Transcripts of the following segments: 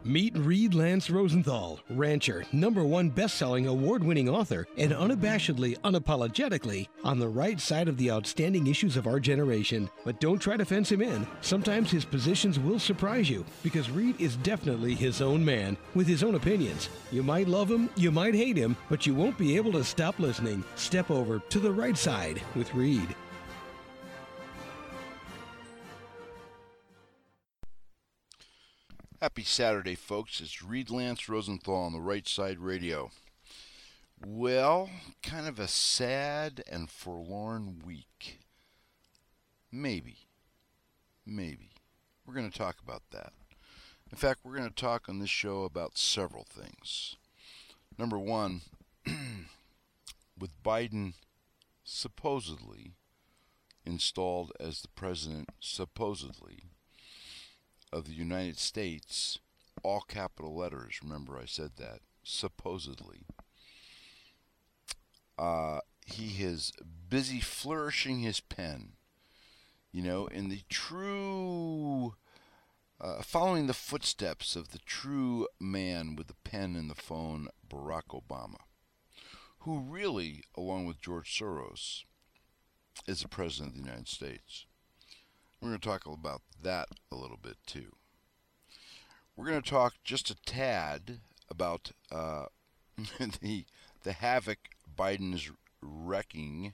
Meet Reed Lance Rosenthal, rancher, #1 best-selling, award-winning author, and unabashedly, unapologetically on the right side of the outstanding issues of our generation. But don't try to fence him in. Sometimes his positions will surprise you, because Reed is definitely his own man, with his own opinions. You might love him, you might hate him, but you won't be able to stop listening. Step over to the right side with Reed. Happy Saturday, folks. It's Reed Lance Rosenthal on the Right Side Radio. Well, kind of a sad and forlorn week. Maybe. We're going to talk about that. In fact, we're going to talk on this show about several things. Number one, with Biden supposedly installed as the president, supposedly, of the United States, all capital letters. Remember I said that. Supposedly. He is busy flourishing his pen. You know, in the true, following the footsteps of the true man with the pen and the phone, Barack Obama, who really, along with George Soros, is the president of the United States. We're going to talk about that a little bit too. We're going to talk just a tad about the havoc Biden is wreaking,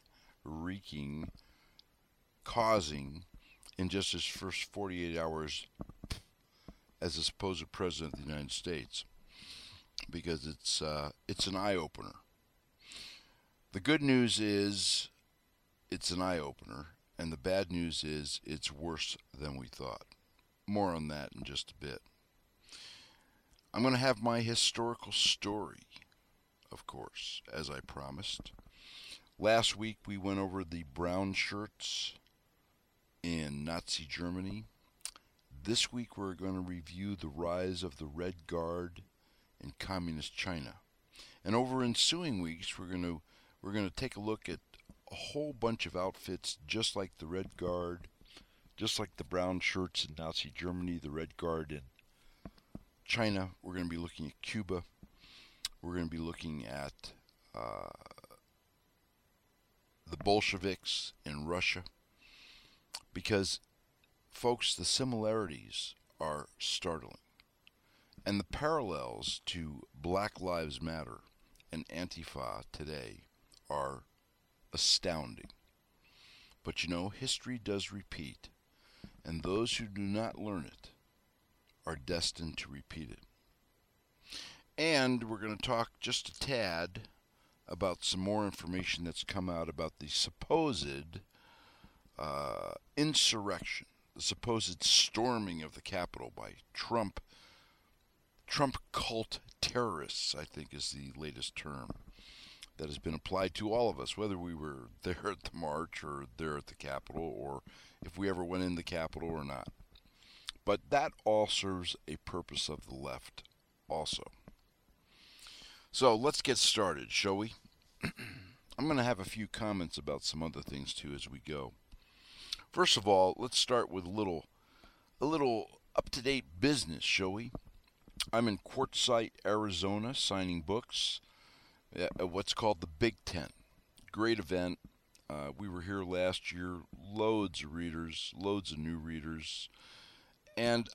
causing in just his first 48 hours as a supposed president of the United States, because it's an eye-opener. The good news is it's an eye-opener. And the bad news is it's worse than we thought. More on that in just a bit. I'm going to have my historical story, of course, as I promised. Last week we went over the brown shirts in Nazi Germany. This week we're going to review the rise of the Red Guard in Communist China. And over ensuing weeks we're going to take a look at a whole bunch of outfits just like the Red Guard, just like the brown shirts in Nazi Germany, the Red Guard in China. We're going to be looking at Cuba. We're going to be looking at the Bolsheviks in Russia. Because, folks, the similarities are startling. And the parallels to Black Lives Matter and Antifa today are astounding. But you know, history does repeat, and those who do not learn it are destined to repeat it. And we're going to talk just a tad about some more information that's come out about the supposed insurrection, the supposed storming of the Capitol by Trump cult terrorists, I think is the latest term that has been applied to all of us, whether we were there at the march or there at the Capitol, or if we ever went in the Capitol or not. But that all serves a purpose of the left also. So let's get started, shall we? I'm going to have a few comments about some other things too as we go. First of all, let's start with a little up-to-date business, shall we? I'm in Quartzsite, Arizona, signing books at what's called the Big Tent. Great event. We were here last year. Loads of readers, loads of new readers. And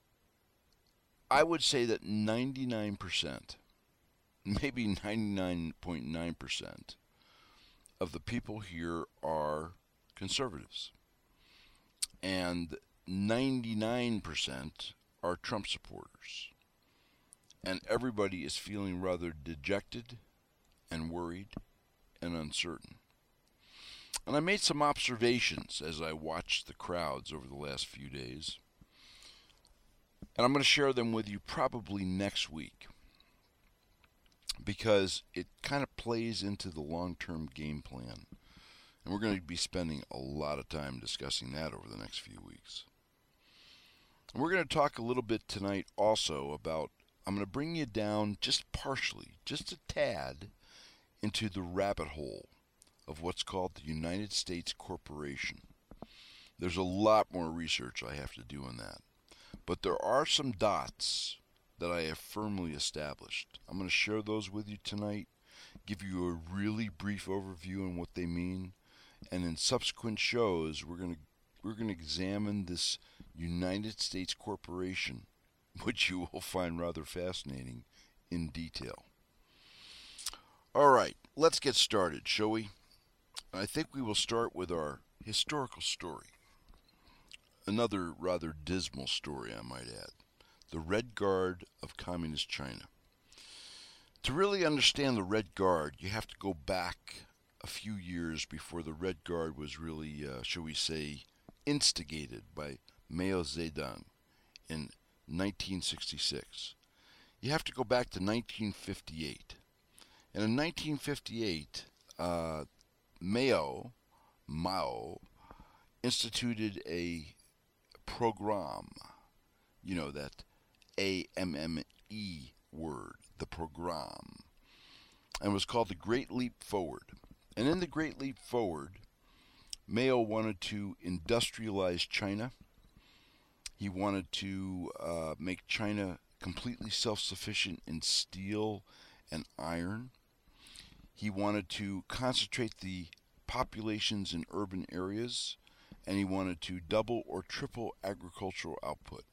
I would say that 99%, maybe 99.9% of the people here are conservatives. And 99% are Trump supporters. And everybody is feeling rather dejected and worried and uncertain. And I made some observations as I watched the crowds over the last few days. And I'm going to share them with you probably next week, because it kind of plays into the long-term game plan. And we're going to be spending a lot of time discussing that over the next few weeks. And we're going to talk a little bit tonight also about, I'm going to bring you down just partially, just a tad, into the rabbit hole of what's called the United States Corporation. There's a lot more research I have to do on that. But there are some dots that I have firmly established. I'm going to share those with you tonight, give you a really brief overview on what they mean, and in subsequent shows we're going to examine this United States corporation, which you will find rather fascinating, in detail. All right, let's get started, shall we? I think we will start with our historical story. Another rather dismal story, I might add. The Red Guard of Communist China. To really understand the Red Guard, you have to go back a few years before the Red Guard was really, shall we say, instigated by Mao Zedong in 1966. You have to go back to 1958. And in 1958, Mao instituted a program, you know, that AMME word, the program, and was called the Great Leap Forward. And in the Great Leap Forward, Mao wanted to industrialize China. He wanted to make China completely self-sufficient in steel and iron. He wanted to concentrate the populations in urban areas, and he wanted to double or triple agricultural output.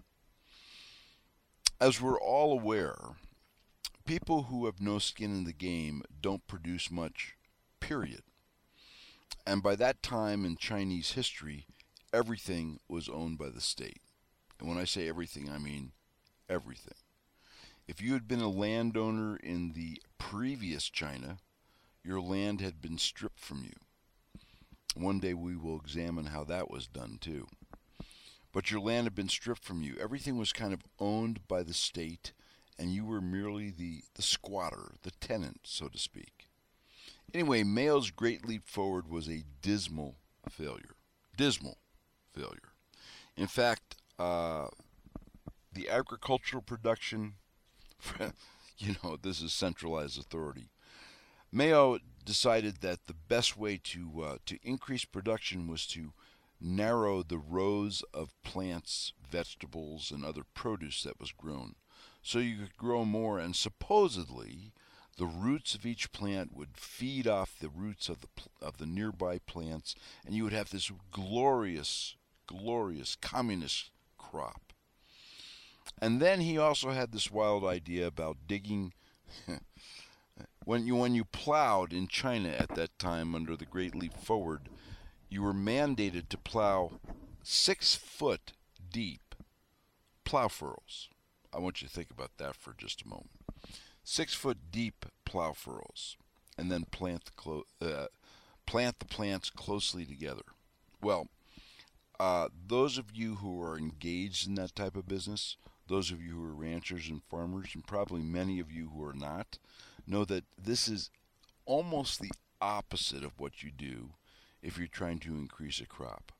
As we're all aware, people who have no skin in the game don't produce much, period. And by that time in Chinese history, everything was owned by the state. And when I say everything, I mean everything. If you had been a landowner in the previous China, your land had been stripped from you. One day we will examine how that was done too. But your land had been stripped from you. Everything was kind of owned by the state, and you were merely the squatter, the tenant, so to speak. Anyway, Mao's Great Leap Forward was a dismal failure. Dismal failure. In fact, the agricultural production, this is centralized authority. Mao decided that the best way to increase production was to narrow the rows of plants, vegetables, and other produce that was grown, so you could grow more, and supposedly the roots of each plant would feed off the roots of the nearby plants, and you would have this glorious communist crop. And then he also had this wild idea about digging. When you plowed in China at that time under the Great Leap Forward, you were mandated to plow 6-foot deep plow furrows. I want you to think about that for just a moment. 6-foot deep plow furrows, and then plant the plants closely together. Well, those of you who are engaged in that type of business, those of you who are ranchers and farmers, and probably many of you who are not, know that this is almost the opposite of what you do if you're trying to increase a crop.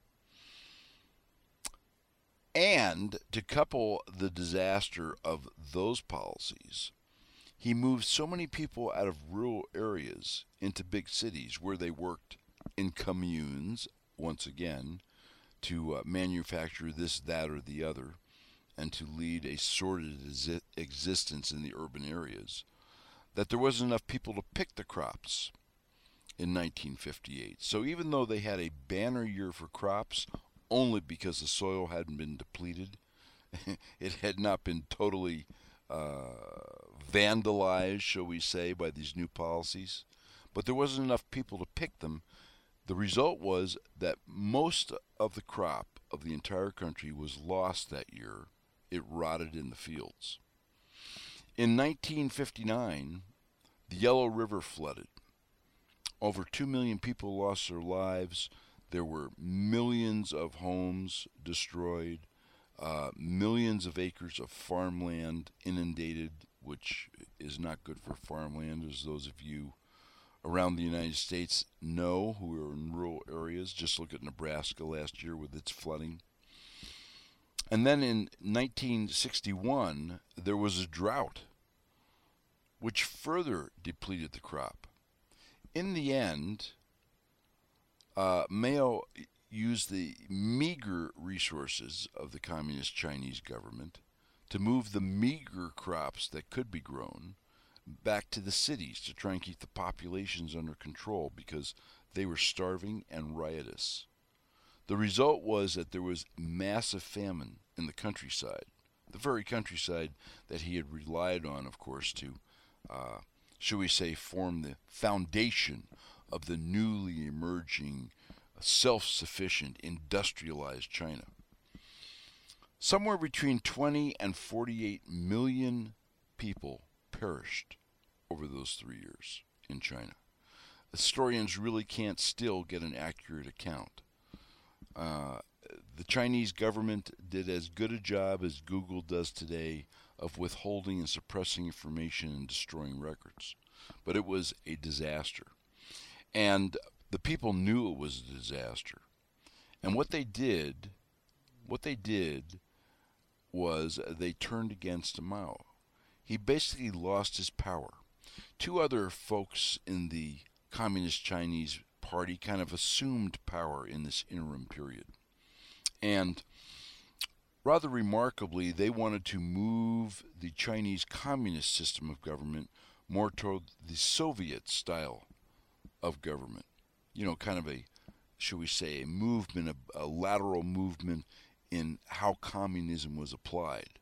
And to couple the disaster of those policies, he moved so many people out of rural areas into big cities where they worked in communes, once again, to manufacture this, that, or the other, and to lead a sordid existence in the urban areas, that there wasn't enough people to pick the crops in 1958. So even though they had a banner year for crops, only because the soil hadn't been depleted, it had not been totally vandalized, shall we say, by these new policies, but there wasn't enough people to pick them. The result was that most of the crop of the entire country was lost that year. It rotted in the fields. In 1959, the Yellow River flooded. Over 2 million people lost their lives. There were millions of homes destroyed, millions of acres of farmland inundated, which is not good for farmland, as those of you around the United States know who are in rural areas. Just look at Nebraska last year with its flooding. And then in 1961, there was a drought, which further depleted the crop. In the end, Mao used the meager resources of the Communist Chinese government to move the meager crops that could be grown back to the cities to try and keep the populations under control because they were starving and riotous. The result was that there was massive famine in the countryside, the very countryside that he had relied on, of course, to, shall we say, form the foundation of the newly emerging, self-sufficient, industrialized China. Somewhere between 20 and 48 million people perished over those 3 years in China. Historians really can't still get an accurate account. The Chinese government did as good a job as Google does today of withholding and suppressing information and destroying records. But it was a disaster. And the people knew it was a disaster. And what they did was they turned against Mao. He basically lost his power. Two other folks in the Communist Chinese Party kind of assumed power in this interim period. And rather remarkably, they wanted to move the Chinese communist system of government more toward the Soviet style of government. You know, kind of a, shall we say, a movement, a lateral movement in how communism was applied.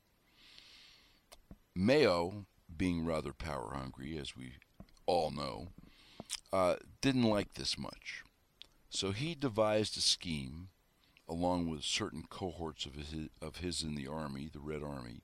Mao, being rather power hungry, as we all know, didn't like this much. So he devised a scheme, along with certain cohorts of his in the army, the Red Army,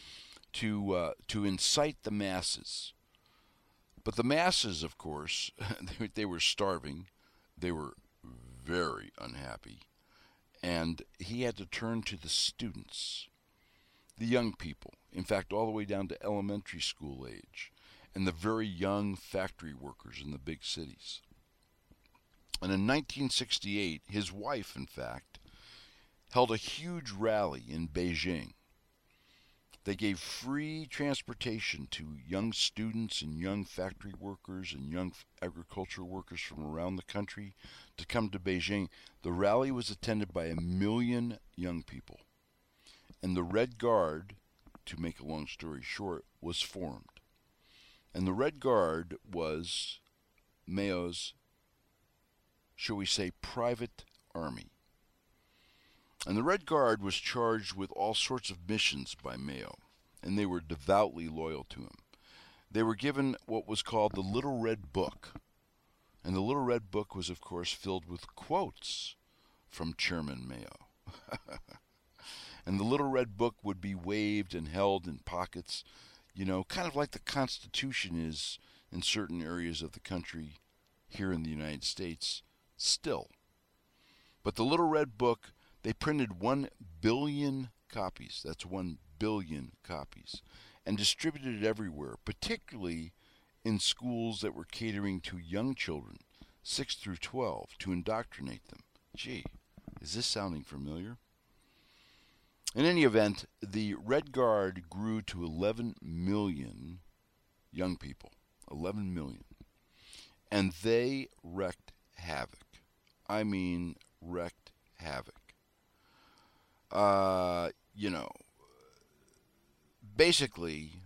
to incite the masses. But the masses, of course, they were starving, they were very unhappy, and he had to turn to the students, the young people, in fact, all the way down to elementary school age, and the very young factory workers in the big cities. And in 1968, his wife, in fact, held a huge rally in Beijing. They gave free transportation to young students and young factory workers and young agricultural workers from around the country to come to Beijing. The rally was attended by 1 million young people. And the Red Guard, to make a long story short, was formed. And the Red Guard was Mao's, shall we say, private army. And the Red Guard was charged with all sorts of missions by Mao, and they were devoutly loyal to him. They were given what was called the Little Red Book. And the Little Red Book was, of course, filled with quotes from Chairman Mao. And the Little Red Book would be waved and held in pockets, you know, kind of like the Constitution is in certain areas of the country here in the United States still. But the Little Red Book, they printed 1 billion copies, that's 1 billion copies, and distributed it everywhere, particularly in schools that were catering to young children, 6 through 12, to indoctrinate them. Gee, is this sounding familiar? In any event, the Red Guard grew to 11 million young people, 11 million, and they wreaked havoc. I mean, wreaked havoc. You know, basically,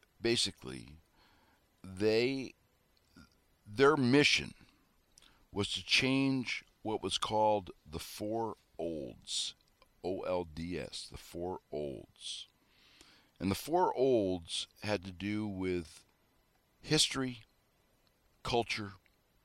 their mission was to change what was called the Four Olds, OLDS, the Four Olds. And the Four Olds had to do with history, culture,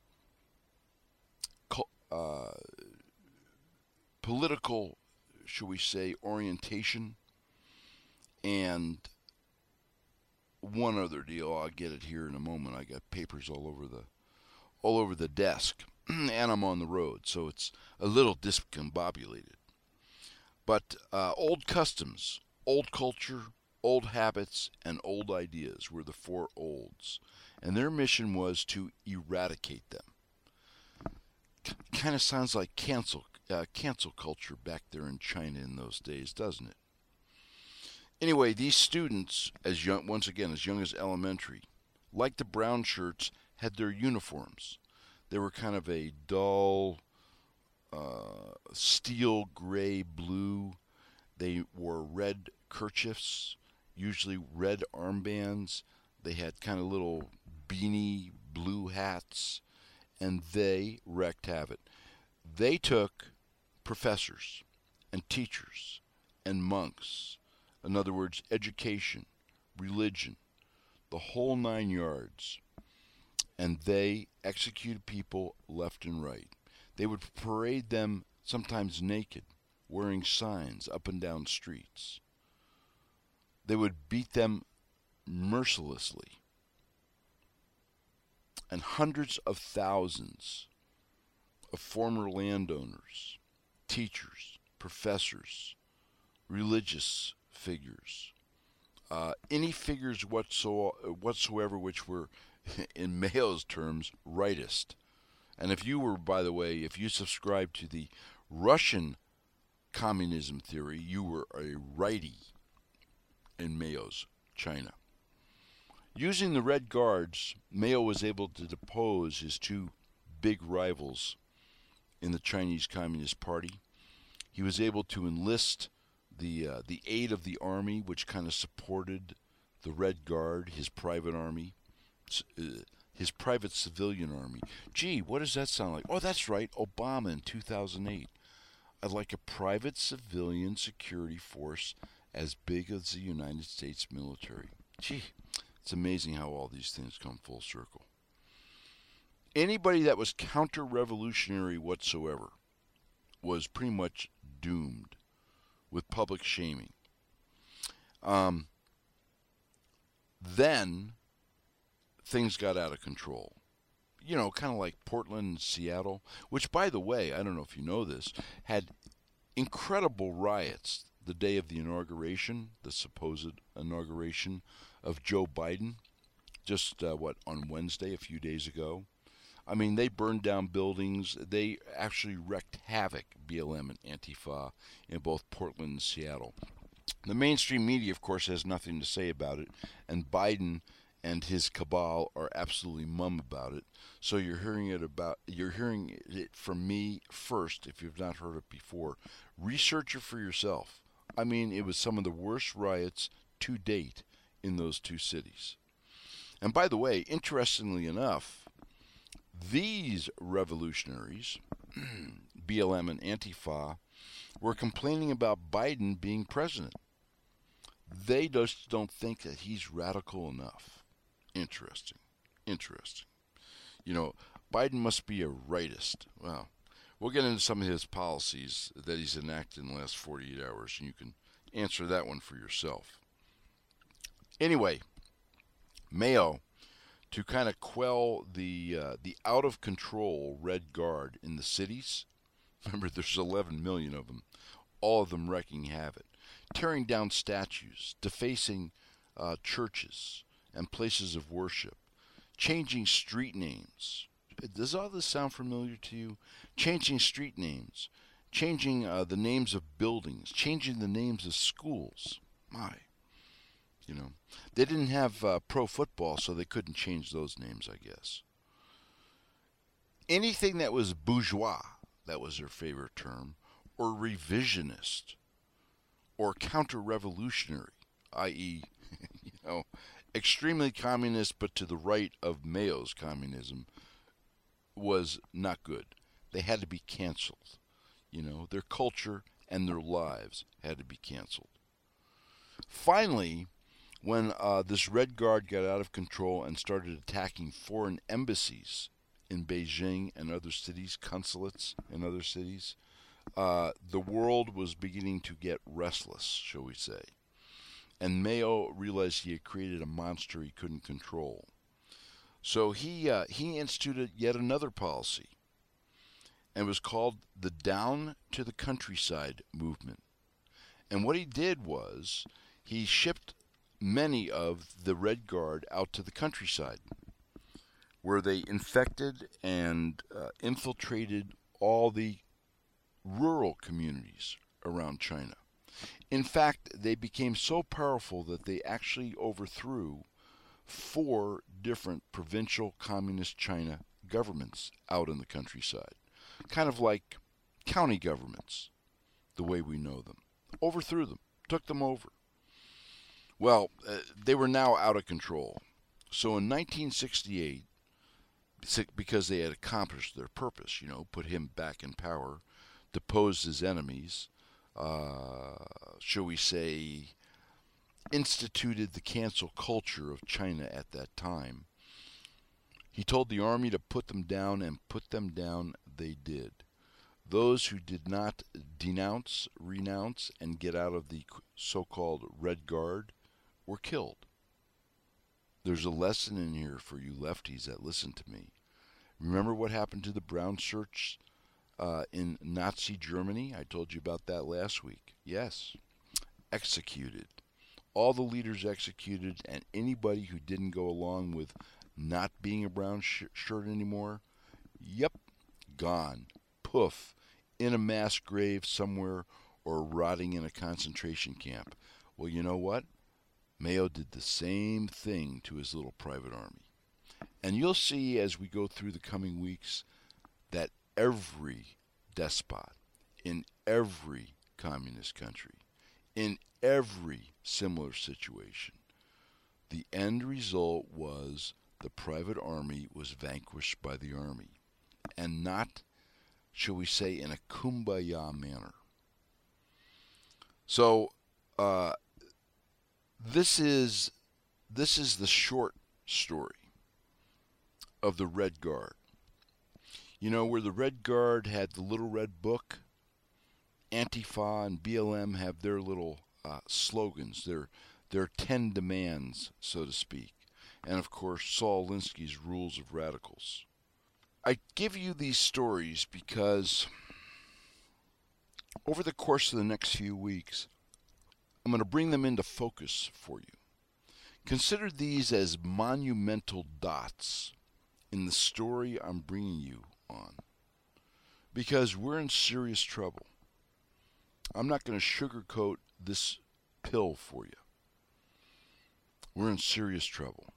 political, shall we say, orientation, and one other deal. I'll get it here in a moment. I got papers all over the desk, and I'm on the road, so it's a little discombobulated. But old customs, old culture, old habits, and old ideas were the Four Olds, and their mission was to eradicate them. Kind of sounds like cancel culture back there in China in those days, doesn't it? Anyway, these students, once again as young as elementary, like the brown shirts, had their uniforms. They were kind of a dull steel gray blue. They wore red kerchiefs usually red armbands. They had kind of little beanie blue hats, and they wreaked havoc. They took professors and teachers and monks, in other words, education, religion, the whole 9 yards, and they executed people left and right. They would parade them sometimes naked, wearing signs up and down streets. They would beat them mercilessly. And hundreds of thousands of former landowners, teachers, professors, religious figures, any figures whatsoever which were, in Mao's terms, rightist. And if you were, by the way, if you subscribed to the Russian communism theory, you were a righty in Mao's China. Using the Red Guards, Mao was able to depose his two big rivals in the Chinese Communist Party. He was able to enlist the aid of the army, which kind of supported the Red Guard, his private army, his private civilian army. Gee, what does that sound like? Oh, that's right, Obama in 2008. I'd like a private civilian security force as big as the United States military. Gee, it's amazing how all these things come full circle. Anybody that was counter-revolutionary whatsoever was pretty much doomed with public shaming. Then things got out of control. You know, kind of like Portland and Seattle, which, by the way, I don't know if you know this, had incredible riots the day of the inauguration, the supposed inauguration of Joe Biden, just, on Wednesday, a few days ago. I mean, they burned down buildings. They actually wreaked havoc, BLM and Antifa, in both Portland and Seattle. The mainstream media, of course, has nothing to say about it, and Biden and his cabal are absolutely mum about it. So you're hearing it from me first, if you've not heard it before. Research it for yourself. I mean, it was some of the worst riots to date in those two cities. And by the way, interestingly enough, these revolutionaries, BLM and Antifa, were complaining about Biden being president. They just don't think that he's radical enough. Interesting. You know, Biden must be a rightist. Well, we'll get into some of his policies that he's enacted in the last 48 hours, and you can answer that one for yourself. Anyway, Mao, to kind of quell the out-of-control Red Guard in the cities. Remember, there's 11 million of them, all of them wreaking havoc, tearing down statues, defacing churches and places of worship, changing street names. Does all this sound familiar to you? Changing street names, changing the names of buildings, changing the names of schools. My. You know, they didn't have pro football, so they couldn't change those names, I guess. Anything that was bourgeois, that was their favorite term, or revisionist, or counter-revolutionary, i.e., you know, extremely communist, but to the right of Mao's communism, was not good. They had to be canceled. You know, their culture and their lives had to be canceled. Finally, when this Red Guard got out of control and started attacking foreign embassies in Beijing and other cities, consulates in other cities, the world was beginning to get restless, shall we say. And Mao realized he had created a monster he couldn't control. So he instituted yet another policy, and it was called the Down to the Countryside movement. And what he did was he shipped many of the Red Guard out to the countryside, where they infected and infiltrated all the rural communities around China. In fact, they became so powerful that they actually overthrew 4 different provincial communist China governments out in the countryside. Kind of like county governments, the way we know them. Overthrew them, took them over. Well, they were now out of control. So in 1968, because they had accomplished their purpose, put him back in power, deposed his enemies, shall we say, instituted the cancel culture of China at that time. He told the army to put them down, and put them down they did. Those who did not denounce, renounce, and get out of the so-called Red Guard were killed. There's a lesson in here for you lefties that listen to me. Remember what happened to the brown shirts in Nazi Germany? I told you about that last week. Yes, executed. All the leaders executed, and anybody who didn't go along with not being a brown shirt anymore, yep, gone. Poof. In a mass grave somewhere or rotting in a concentration camp. Well, you know what? Mao did the same thing to his little private army. And you'll see as we go through the coming weeks that every despot in every communist country, in every similar situation, the end result was the private army was vanquished by the army, and not, shall we say, in a kumbaya manner. So this is the short story of the Red Guard. Where the Red Guard had the Little Red Book, Antifa and BLM have their little slogans, their 10 demands, so to speak, and of course Saul Alinsky's Rules of Radicals. I give you these stories because over the course of the next few weeks, I'm going to bring them into focus for you. Consider these as monumental dots in the story I'm bringing you on, because we're in serious trouble. I'm not going to sugarcoat this pill for you. We're in serious trouble.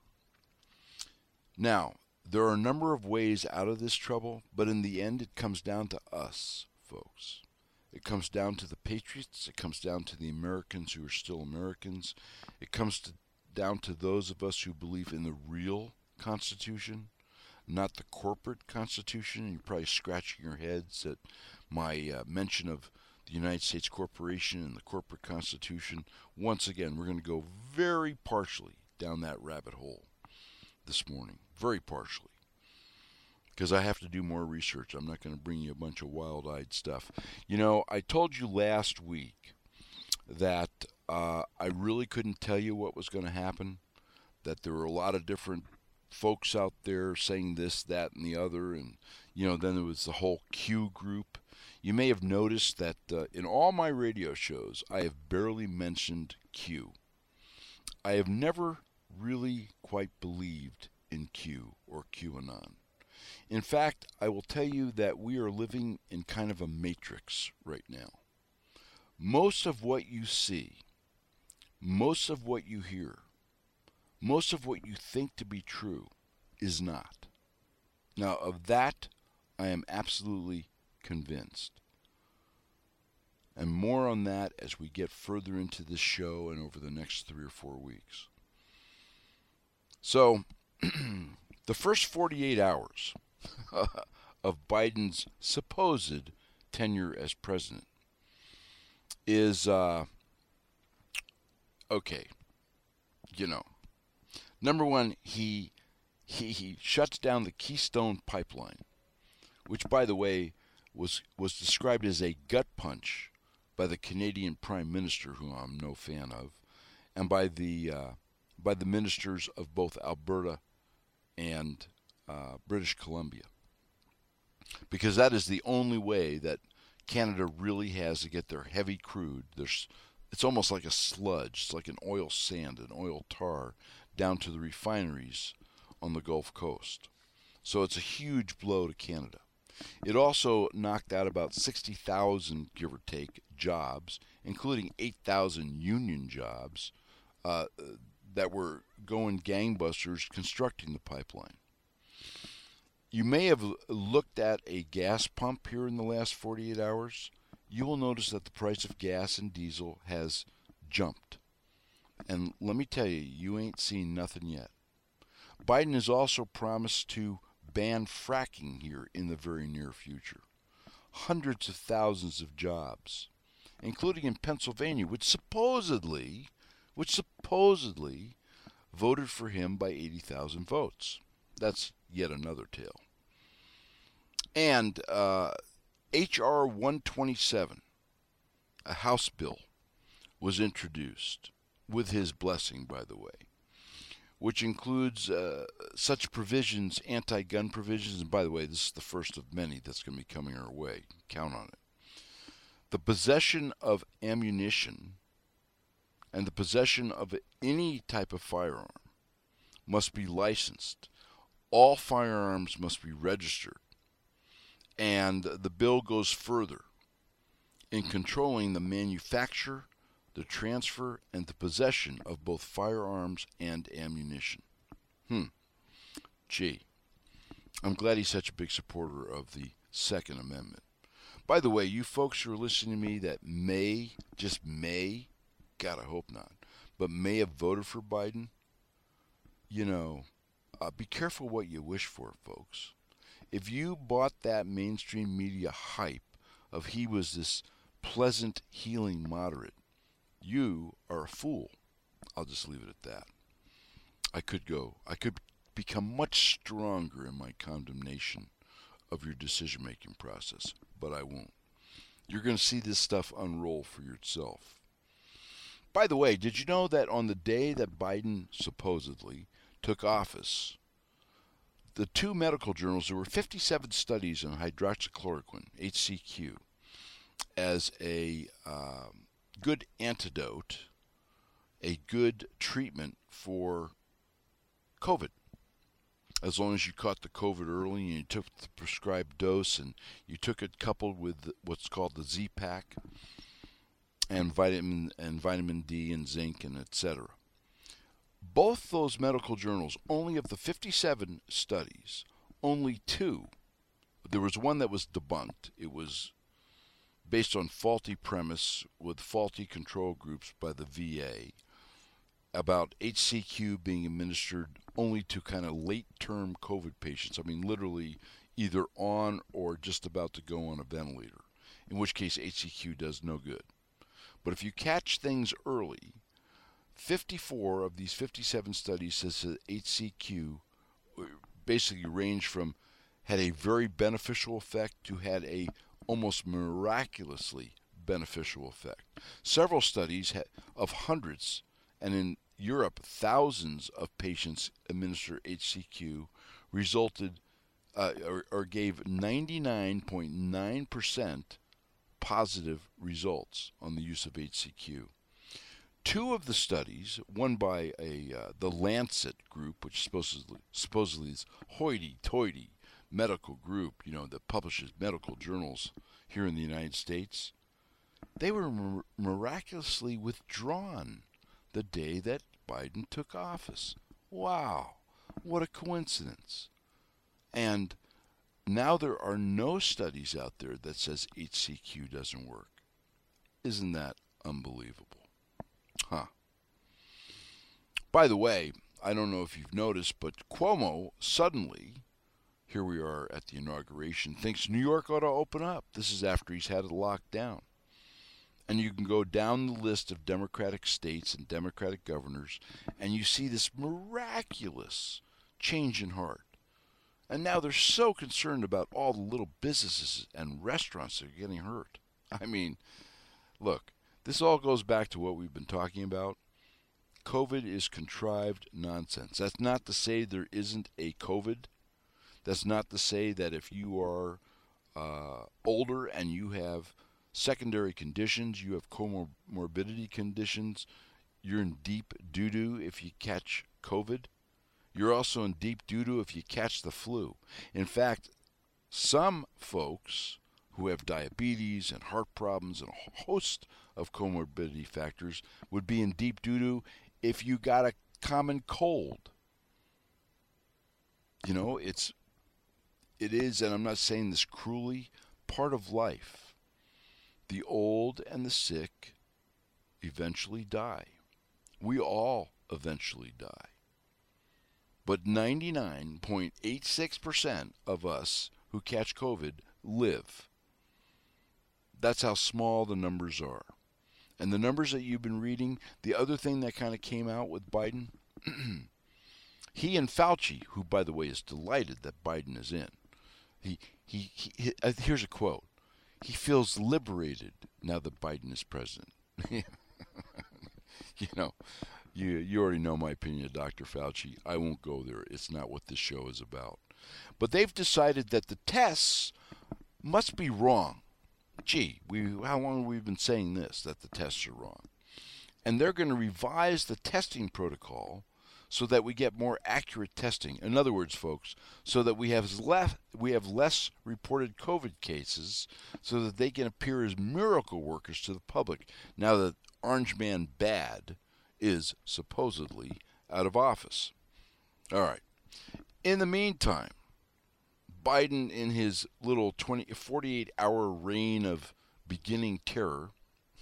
Now, there are a number of ways out of this trouble, but in the end it comes down to us, folks. It comes down to the patriots. It comes down to the Americans who are still Americans. It comes down to those of us who believe in the real Constitution, not the corporate Constitution. And you're probably scratching your heads at my mention of the United States Corporation and the corporate Constitution. Once again, we're going to go very partially down that rabbit hole this morning. Very partially. Because I have to do more research. I'm not going to bring you a bunch of wild-eyed stuff. I told you last week that I really couldn't tell you what was going to happen, that there were a lot of different folks out there saying this, that, and the other, and, then there was the whole Q group. You may have noticed that in all my radio shows, I have barely mentioned Q. I have never really quite believed in Q or QAnon. In fact, I will tell you that we are living in kind of a matrix right now. Most of what you see, most of what you hear, most of what you think to be true is not. Now, of that, I am absolutely convinced. And more on that as we get further into this show and over the next 3 or 4 weeks. So, the first 48 hours of Biden's supposed tenure as president is, okay, number one, he shuts down the Keystone Pipeline, which, by the way, was described as a gut punch by the Canadian Prime Minister, who I'm no fan of, and by the ministers of both Alberta and British Columbia, because that is the only way that Canada really has to get their heavy crude. It's almost like a sludge. It's like an oil sand, an oil tar, down to the refineries on the Gulf Coast. So it's a huge blow to Canada. It also knocked out about 60,000, give or take, jobs, including 8,000 union jobs that were going gangbusters constructing the pipeline. You may have looked at a gas pump here in the last 48 hours. You will notice that the price of gas and diesel has jumped. And let me tell you, you ain't seen nothing yet. Biden has also promised to ban fracking here in the very near future. Hundreds of thousands of jobs, including in Pennsylvania, which supposedly voted for him by 80,000 votes. That's yet another tale. And H.R. 127, a House bill, was introduced, with his blessing, by the way, which includes such provisions, anti-gun provisions, and by the way, this is the first of many that's going to be coming our way. Count on it. The possession of ammunition and the possession of any type of firearm must be licensed. All firearms must be registered. And the bill goes further in controlling the manufacture, the transfer, and the possession of both firearms and ammunition. Gee, I'm glad he's such a big supporter of the Second Amendment. By the way, you folks who are listening to me that may, just may, God, I hope not, but may have voted for Biden, be careful what you wish for, folks. If you bought that mainstream media hype of he was this pleasant, healing moderate, you are a fool. I'll just leave it at that. I could become much stronger in my condemnation of your decision-making process, but I won't. You're going to see this stuff unroll for yourself. By the way, did you know that on the day that Biden supposedly took office, the two medical journals, there were 57 studies on hydroxychloroquine, HCQ, as a good antidote, a good treatment for COVID. As long as you caught the COVID early and you took the prescribed dose and you took it coupled with what's called the Z-Pack and vitamin D and zinc and etc. Both those medical journals, only of the 57 studies, only 2. There was one that was debunked. It was based on faulty premise with faulty control groups by the VA about HCQ being administered only to kind of late-term COVID patients. I mean, literally either on or just about to go on a ventilator, in which case HCQ does no good. But if you catch things early, 54 of these 57 studies says that HCQ basically ranged from had a very beneficial effect to had a almost miraculously beneficial effect. Several studies of hundreds, and in Europe thousands of patients administered HCQ resulted or gave 99.9% positive results on the use of HCQ. 2 of the studies, one by the Lancet group, which supposedly is hoity-toity medical group, that publishes medical journals here in the United States, they were miraculously withdrawn the day that Biden took office. Wow, what a coincidence. And now there are no studies out there that says HCQ doesn't work. Isn't that unbelievable? By the way, I don't know if you've noticed, but Cuomo suddenly, here we are at the inauguration, thinks New York ought to open up. This is after he's had it locked down. And you can go down the list of Democratic states and Democratic governors, and you see this miraculous change in heart. And now they're so concerned about all the little businesses and restaurants that are getting hurt. I mean, look, this all goes back to what we've been talking about. COVID is contrived nonsense. That's not to say there isn't a COVID. That's not to say that if you are older and you have secondary conditions, you have comorbidity conditions, you're in deep doo-doo if you catch COVID. You're also in deep doo-doo if you catch the flu. In fact, some folks who have diabetes and heart problems and a host of comorbidity factors would be in deep doo-doo if you got a common cold. It is, and I'm not saying this cruelly, part of life. The old and the sick eventually die. We all eventually die. But 99.86% of us who catch COVID live. That's how small the numbers are. And the numbers that you've been reading, the other thing that kind of came out with Biden, he and Fauci, who, by the way, is delighted that Biden is in, here's a quote. He feels liberated now that Biden is president. You already know my opinion of Dr. Fauci. I won't go there. It's not what this show is about. But they've decided that the tests must be wrong. Gee, how long have we been saying this, that the tests are wrong? And they're going to revise the testing protocol so that we get more accurate testing. In other words, folks, so that we have less reported COVID cases so that they can appear as miracle workers to the public now that Orange Man Bad is supposedly out of office. All right. In the meantime, Biden, in his little 48-hour reign of beginning terror,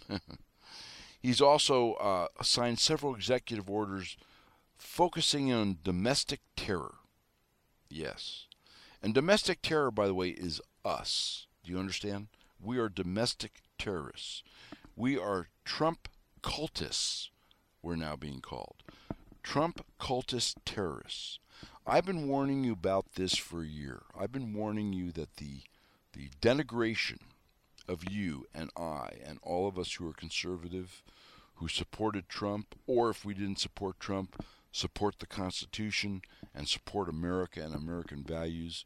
he's also signed several executive orders focusing on domestic terror. Yes. And domestic terror, by the way, is us. Do you understand? We are domestic terrorists. We are Trump cultists, we're now being called. Trump cultist terrorists. I've been warning you about this for a year. I've been warning you that the denigration of you and I and all of us who are conservative, who supported Trump, or if we didn't support Trump, support the Constitution and support America and American values,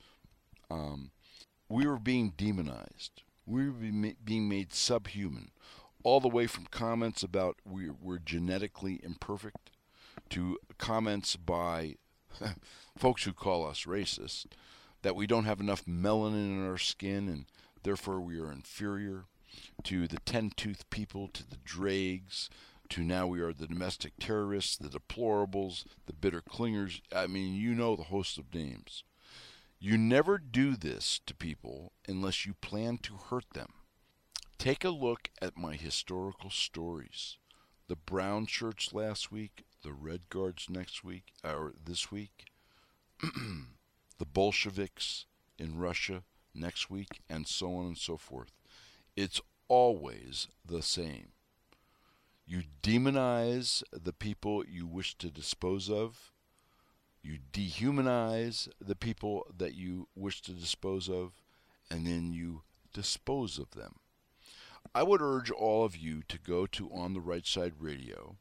we were being demonized. We were being made subhuman, all the way from comments about we're genetically imperfect to comments by folks who call us racist, that we don't have enough melanin in our skin and therefore we are inferior, to the 10-tooth people, to the dregs, to now we are the domestic terrorists, the deplorables, the bitter clingers. I mean, you know the host of names. You never do this to people unless you plan to hurt them. Take a look at my historical stories. The brown shirts last week, the red guards next week, or this week, the Bolsheviks in Russia next week, and so on and so forth. It's always the same. You demonize the people you wish to dispose of. You dehumanize the people that you wish to dispose of, and then you dispose of them. I would urge all of you to go to On the Right Side Radio,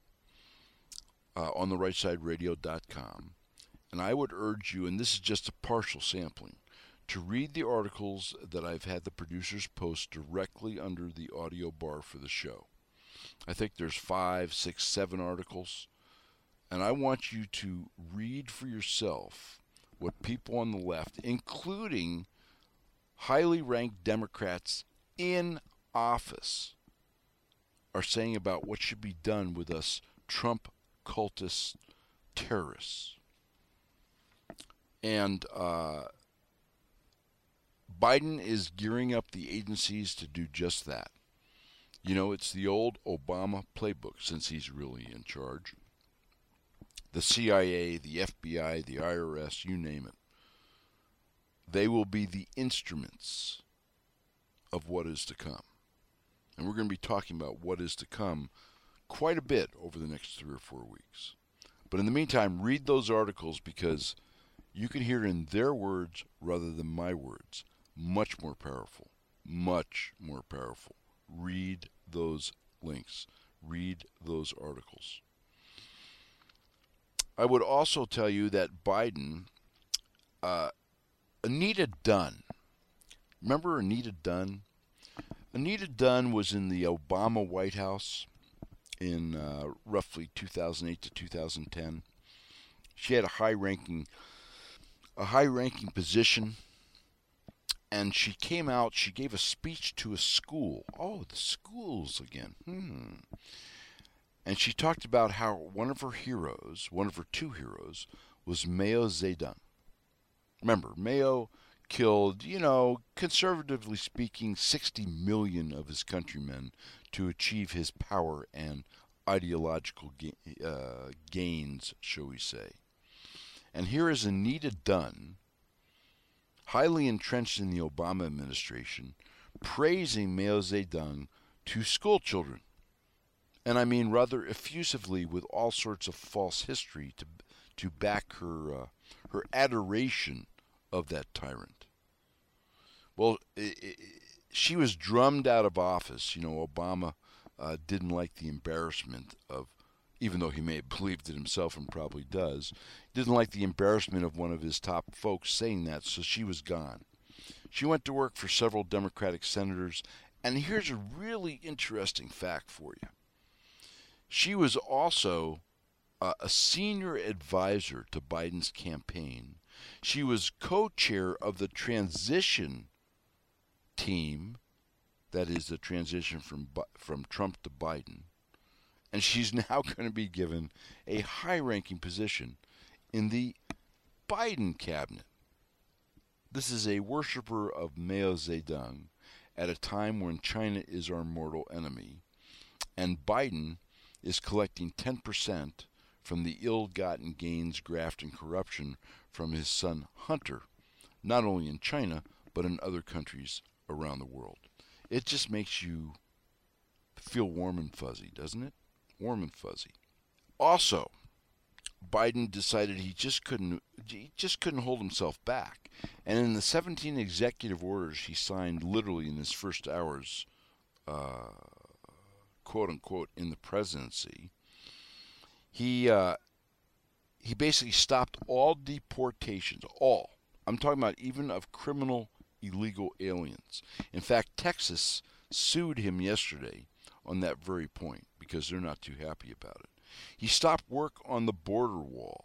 ontherightsideRadio.com, and I would urge you, and this is just a partial sampling, to read the articles that I've had the producers post directly under the audio bar for the show. I think there's 5, 6, 7 articles, and I want you to read for yourself what people on the left, including highly ranked Democrats in office, are saying about what should be done with us Trump cultist terrorists. And Biden is gearing up the agencies to do just that. You know, it's the old Obama playbook since he's really in charge. The CIA, the FBI, the IRS, you name it. They will be the instruments of what is to come. And we're going to be talking about what is to come quite a bit over the next 3 or 4 weeks. But in the meantime, read those articles because you can hear it in their words rather than my words. Much more powerful. Much more powerful. Read those links. Read those articles. I would also tell you that Biden, Anita Dunn. Remember Anita Dunn? Anita Dunn was in the Obama White House in roughly 2008 to 2010. She had a high-ranking position, and she came out. She gave a speech to a school. Oh, the schools again. And she talked about how one of her heroes, one of her 2 heroes, was Mao Zedong. Remember, Mao killed, conservatively speaking, 60 million of his countrymen to achieve his power and ideological gains, shall we say. And here is Anita Dunn, highly entrenched in the Obama administration, praising Mao Zedong to school children. And I mean rather effusively, with all sorts of false history to back her adoration of that tyrant. Well, she was drummed out of office. You know, Obama didn't like the embarrassment of, even though he may have believed it himself and probably does, didn't like the embarrassment of one of his top folks saying that, so she was gone. She went to work for several Democratic senators, and here's a really interesting fact for you. She was also a senior advisor to Biden's campaign. She was co-chair of the transition team, that is the transition from Trump to Biden. And she's now going to be given a high-ranking position in the Biden cabinet. This is a worshiper of Mao Zedong at a time when China is our mortal enemy, and Biden is collecting 10% from the ill-gotten gains, graft, and corruption from his son Hunter, not only in China, but in other countries around the world. It just makes you feel warm and fuzzy, doesn't it? Warm and fuzzy. Also, Biden decided he just couldn't hold himself back. And in the 17 executive orders he signed literally in his first hours, quote unquote, in the presidency, he basically stopped all deportations, all. I'm talking about even of criminal illegal aliens. In fact, Texas sued him yesterday on that very point because they're not too happy about it. He stopped work on the border wall.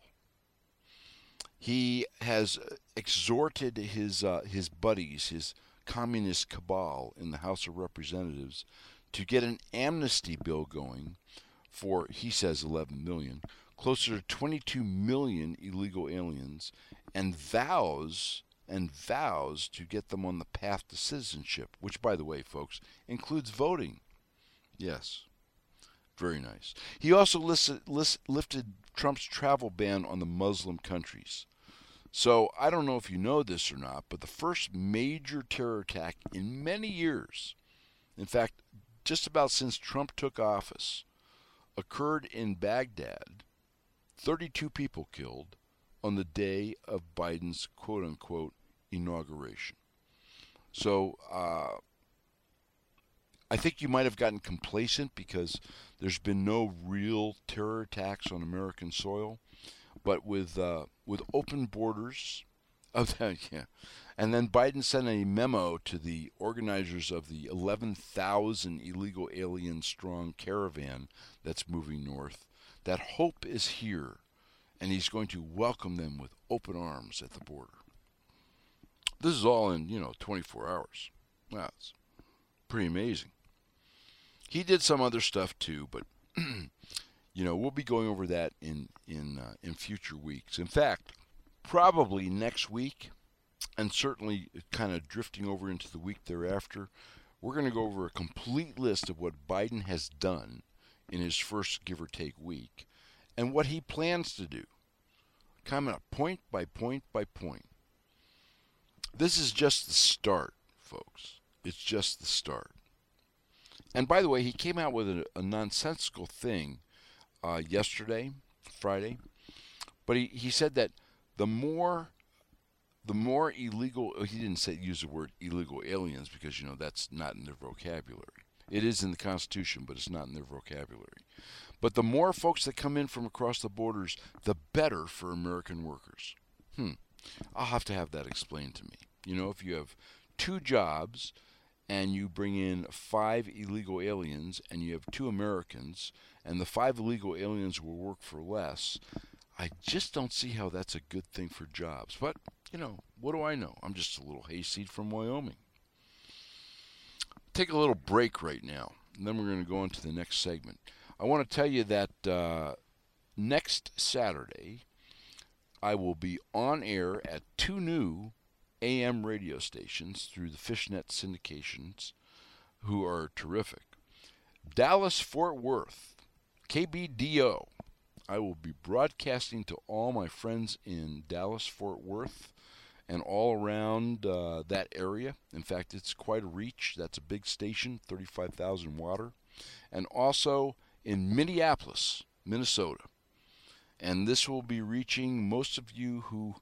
He has exhorted his buddies, his communist cabal in the House of Representatives, to get an amnesty bill going for, he says, 11 million, closer to 22 million illegal aliens, and vows to get them on the path to citizenship, which, by the way, folks, includes voting. Yes, very nice. He also lifted Trump's travel ban on the Muslim countries. So I don't know if you know this or not, but the first major terror attack in many years, in fact, just about since Trump took office, occurred in Baghdad. 32 people killed on the day of Biden's quote-unquote inauguration. So I think you might have gotten complacent because there's been no real terror attacks on American soil, but with open borders, yeah. And then Biden sent a memo to the organizers of the 11,000 illegal alien strong caravan that's moving north that hope is here, and he's going to welcome them with open arms at the border. This is all in 24 hours. Wow, it's pretty amazing. He did some other stuff too, but we'll be going over that in future weeks. In fact, probably next week, and certainly kind of drifting over into the week thereafter, we're going to go over a complete list of what Biden has done in his first give or take week and what he plans to do. Kind of point by point by point. This is just the start, folks. It's just the start. And by the way, he came out with a nonsensical thing yesterday, Friday, but he said that the more illegal, he didn't use the word illegal aliens because, that's not in their vocabulary. It is in the Constitution, but it's not in their vocabulary. But the more folks that come in from across the borders, the better for American workers. I'll have to have that explained to me. If you have 2 jobs and you bring in 5 illegal aliens and you have 2 Americans and the 5 illegal aliens will work for less, I just don't see how that's a good thing for jobs. But, what do I know? I'm just a little hayseed from Wyoming. Take a little break right now, and then we're going to go on to the next segment. I want to tell you that next Saturday, I will be on air at 2 new AM radio stations through the Fishnet syndications, who are terrific. Dallas-Fort Worth, KBDO. I will be broadcasting to all my friends in Dallas, Fort Worth, and all around that area. In fact, it's quite a reach. That's a big station, 35,000 water. And also in Minneapolis, Minnesota. And this will be reaching most of you who,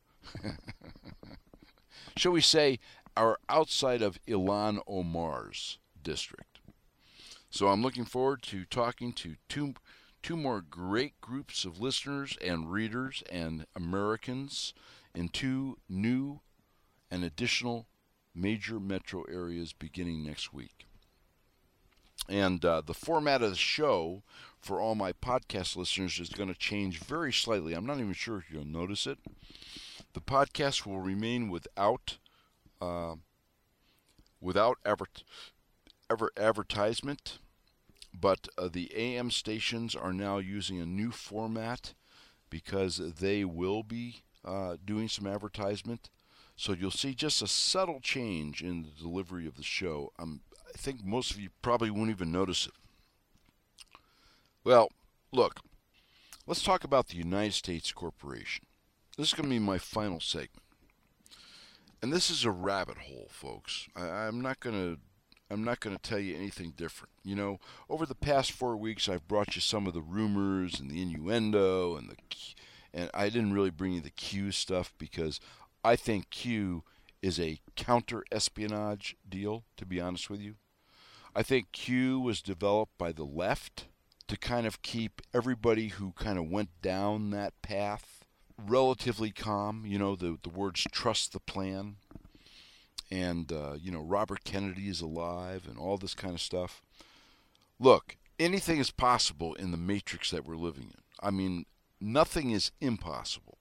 shall we say, are outside of Ilhan Omar's district. So I'm looking forward to talking to two more great groups of listeners and readers and Americans in two new and additional major metro areas beginning next week. And the format of the show for all my podcast listeners is going to change very slightly. I'm not even sure if you'll notice it. The podcast will remain without advertisement, but the AM stations are now using a new format because they will be doing some advertisement. So you'll see just a subtle change in the delivery of the show. I think most of you probably won't even notice it. Well, look, let's talk about the United States Corporation. This is going to be my final segment. And this is a rabbit hole, folks. I'm not going to tell you anything different. You know, over the past 4 weeks, I've brought you some of the rumors and the innuendo, and I didn't really bring you the Q stuff because I think Q is a counter-espionage deal, to be honest with you. I think Q was developed by the left to kind of keep everybody who kind of went down that path relatively calm. You know, the words trust the plan. And, Robert Kennedy is alive and all this kind of stuff. Look, anything is possible in the matrix that we're living in. I mean, nothing is impossible.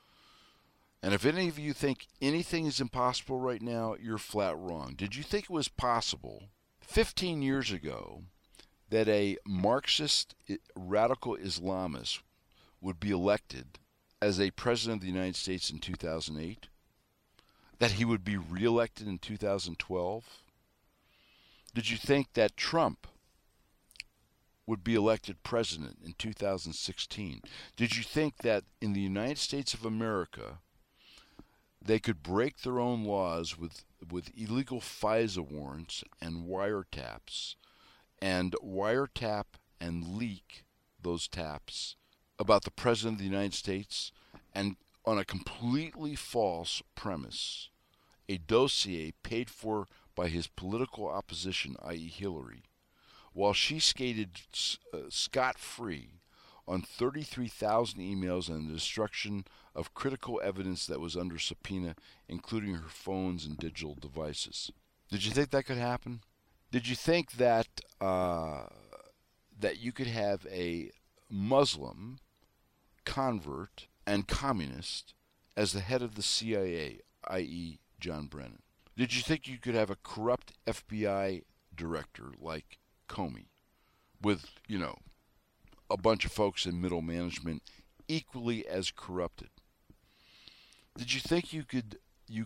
And if any of you think anything is impossible right now, you're flat wrong. Did you think it was possible 15 years ago that a Marxist radical Islamist would be elected as a president of the United States in 2008? That he would be reelected in 2012? Did you think that Trump would be elected president in 2016? Did you think that in the United States of America they could break their own laws with illegal FISA warrants and wiretaps, and wiretap and leak those taps about the President of the United States, and on a completely false premise, a dossier paid for by his political opposition, i.e. Hillary, while she skated scot-free on 33,000 emails and the destruction of critical evidence that was under subpoena, including her phones and digital devices? Did you think that could happen? Did you think that that you could have a Muslim convert and communist as the head of the CIA, i.e. John Brennan? Did you think you could have a corrupt FBI director like Comey with, a bunch of folks in middle management equally as corrupted? Did you think you could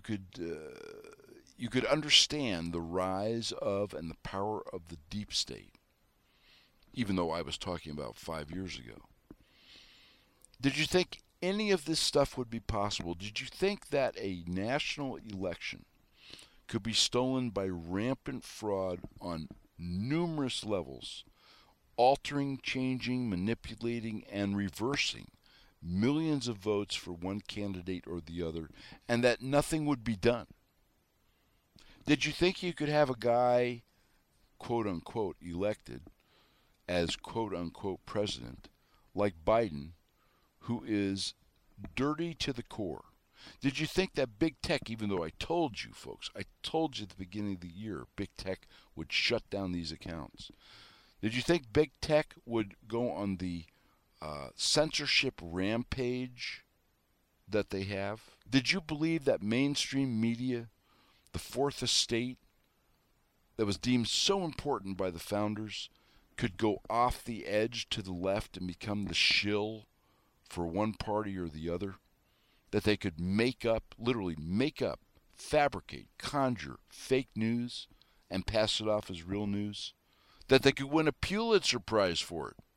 understand the rise of and the power of the deep state, even though I was talking about 5 years ago? Did you think any of this stuff would be possible? Did you think that a national election could be stolen by rampant fraud on numerous levels, altering, changing, manipulating, and reversing millions of votes for one candidate or the other, and that nothing would be done? Did you think you could have a guy, quote-unquote, elected as quote-unquote president like Biden, who is dirty to the core? Did you think that big tech, even though I told you, folks, I told you at the beginning of the year, big tech would shut down these accounts? Did you think big tech would go on the censorship rampage that they have? Did you believe that mainstream media, the fourth estate, that was deemed so important by the founders, could go off the edge to the left and become the shill for one party or the other? That they could literally make up, fabricate, conjure fake news and pass it off as real news? That they could win a Pulitzer Prize for it?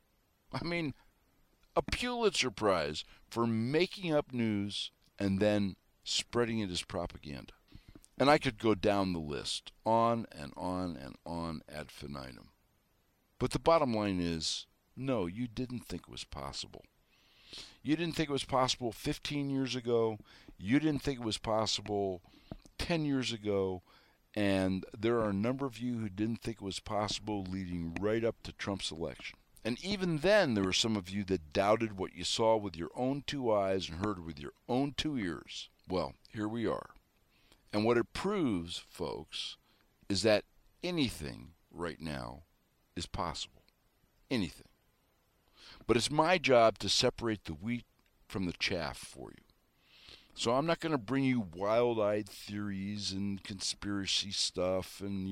I mean, a Pulitzer Prize for making up news and then spreading it as propaganda. And I could go down the list, on and on and on ad infinitum. But the bottom line is, no, you didn't think it was possible. You didn't think it was possible 15 years ago. You didn't think it was possible 10 years ago. And there are a number of you who didn't think it was possible leading right up to Trump's election. And even then, there were some of you that doubted what you saw with your own two eyes and heard with your own two ears. Well, here we are. And what it proves, folks, is that anything right now is possible. Anything. But it's my job to separate the wheat from the chaff for you. So I'm not going to bring you wild-eyed theories and conspiracy stuff and,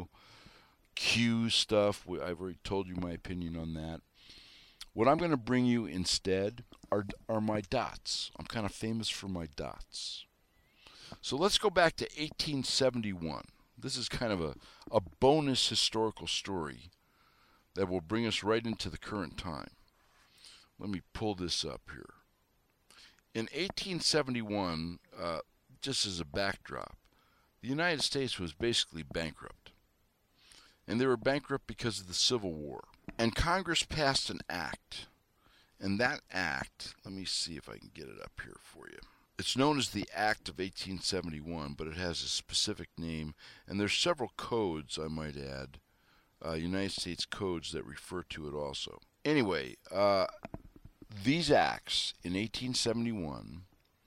Q stuff. I've already told you my opinion on that. What I'm going to bring you instead are my dots. I'm kind of famous for my dots. So let's go back to 1871. This is kind of a bonus historical story that will bring us right into the current time. Let me pull this up here. In 1871, just as a backdrop, the United States was basically bankrupt. And they were bankrupt because of the Civil War. And Congress passed an act. And that act, let me see if I can get it up here for you. It's known as the Act of 1871, but it has a specific name. And there's several codes, I might add, United States codes that refer to it also. Anyway, these acts in 1871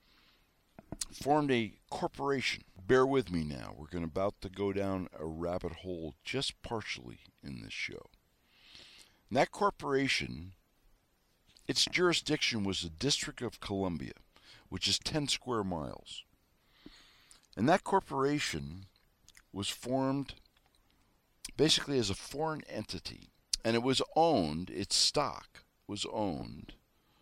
formed a corporation. Bear with me now. We're about to go down a rabbit hole just partially in this show. And that corporation, its jurisdiction was the District of Columbia, which is 10 square miles. And that corporation was formed basically as a foreign entity. And it was owned, its stock was owned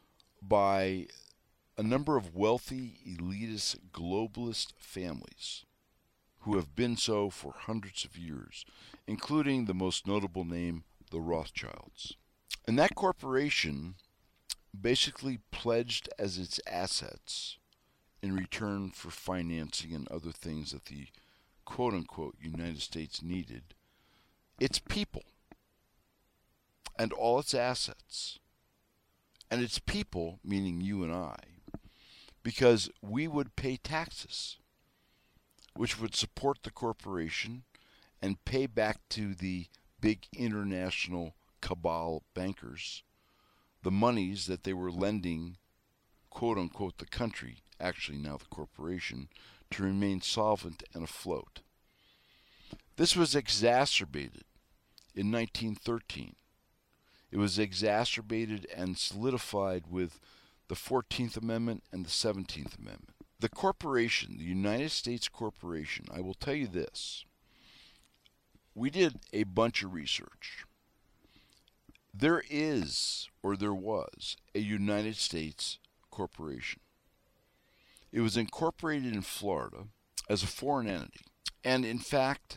by a number of wealthy, elitist, globalist families who have been so for hundreds of years, including the most notable name, the Rothschilds. And that corporation basically pledged as its assets in return for financing and other things that the quote-unquote United States needed, its people and all its assets. And its people, meaning you and I, because we would pay taxes, which would support the corporation and pay back to the big international cabal bankers the monies that they were lending, quote-unquote, the country, actually now the corporation, to remain solvent and afloat. This was exacerbated in 1913. It was exacerbated and solidified with the 14th Amendment and the 17th Amendment. The corporation, the United States Corporation, I will tell you this. We did a bunch of research. There is, or there was, a United States Corporation. It was incorporated in Florida as a foreign entity. And in fact,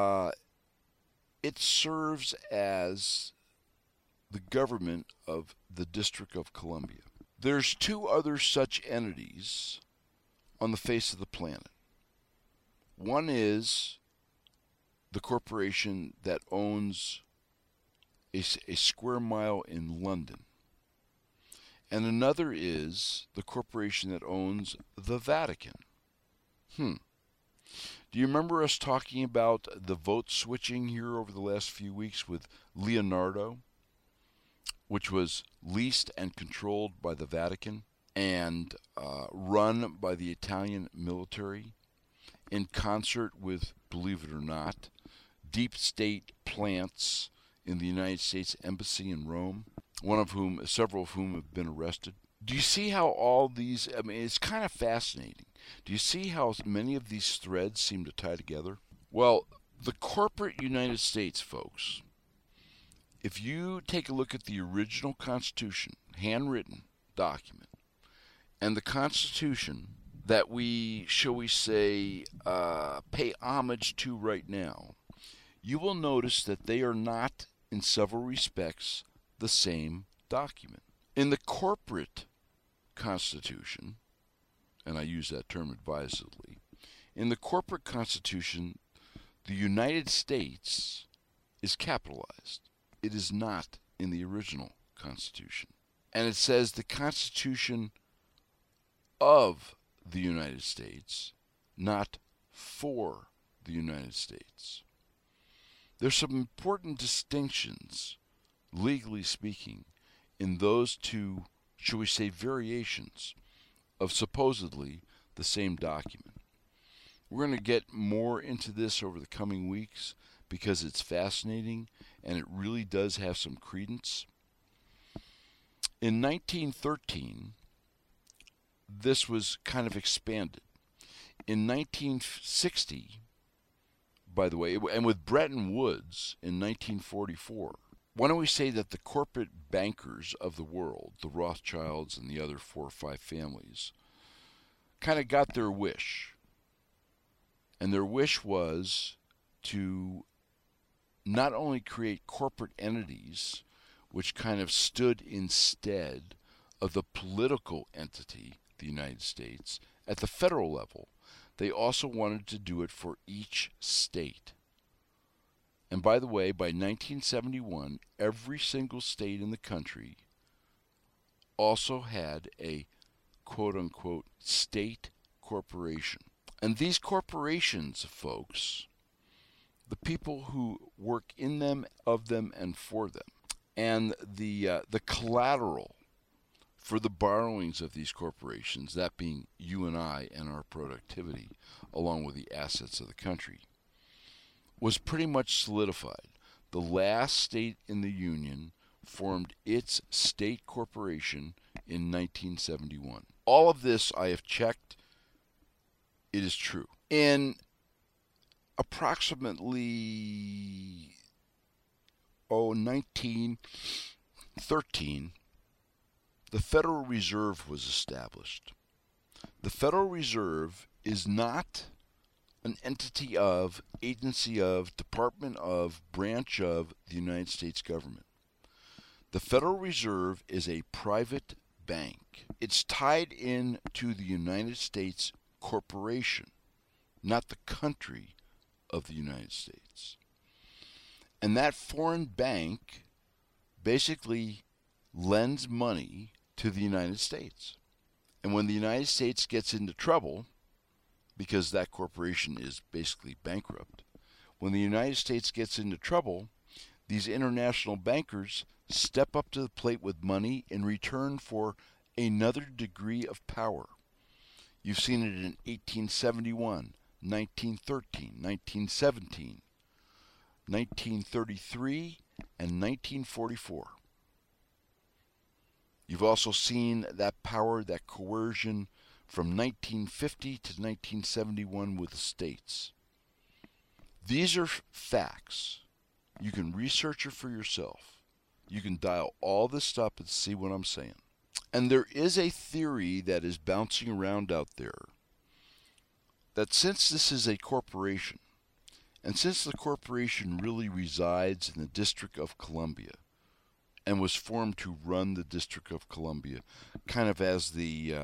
it serves as the government of the District of Columbia. There's two other such entities on the face of the planet. One is the corporation that owns a square mile in London. And another is the corporation that owns the Vatican. Do you remember us talking about the vote switching here over the last few weeks with Leonardo, which was leased and controlled by the Vatican and run by the Italian military in concert with, believe it or not, deep state plants in the United States Embassy in Rome, several of whom have been arrested? Do you see how all these, it's kind of fascinating. Do you see how many of these threads seem to tie together? Well, the corporate United States, folks, if you take a look at the original Constitution, handwritten document, and the Constitution that we, shall we say, pay homage to right now, you will notice that they are not, in several respects, the same document. In the corporate constitution, and I use that term advisedly, in the corporate constitution, the United States is capitalized. It is not in the original Constitution. And it says the Constitution of the United States, not for the United States. There's some important distinctions, legally speaking, in those two, shall we say, variations of supposedly the same document. We're going to get more into this over the coming weeks because it's fascinating and it really does have some credence. In 1913, this was kind of expanded. In 1960, by the way, and with Bretton Woods in 1944, why don't we say that the corporate bankers of the world, the Rothschilds and the other 4 or 5 families, kind of got their wish. And their wish was to not only create corporate entities which kind of stood instead of the political entity, the United States, at the federal level, they also wanted to do it for each state. And by the way, by 1971, every single state in the country also had a quote-unquote state corporation. And these corporations, folks, the people who work in them, of them, and for them, and the collateral for the borrowings of these corporations, that being you and I and our productivity, along with the assets of the country, was pretty much solidified. The last state in the Union formed its state corporation in 1971. All of this I have checked. It is true. In approximately 1913, the Federal Reserve was established. The Federal Reserve is not an entity of, agency of, department of, branch of the United States government. The Federal Reserve is a private bank. It's tied in to the United States corporation, not the country of the United States. And that foreign bank basically lends money to the United States. And when the United States gets into trouble, because that corporation is basically bankrupt, when the United States gets into trouble, these international bankers step up to the plate with money in return for another degree of power. You've seen it in 1871, 1913, 1917, 1933, and 1944. You've also seen that power, that coercion, from 1950 to 1971 with the states. These are facts. You can research it for yourself. You can dial all this up and see what I'm saying. And there is a theory that is bouncing around out there that since this is a corporation, and since the corporation really resides in the District of Columbia and was formed to run the District of Columbia kind of as the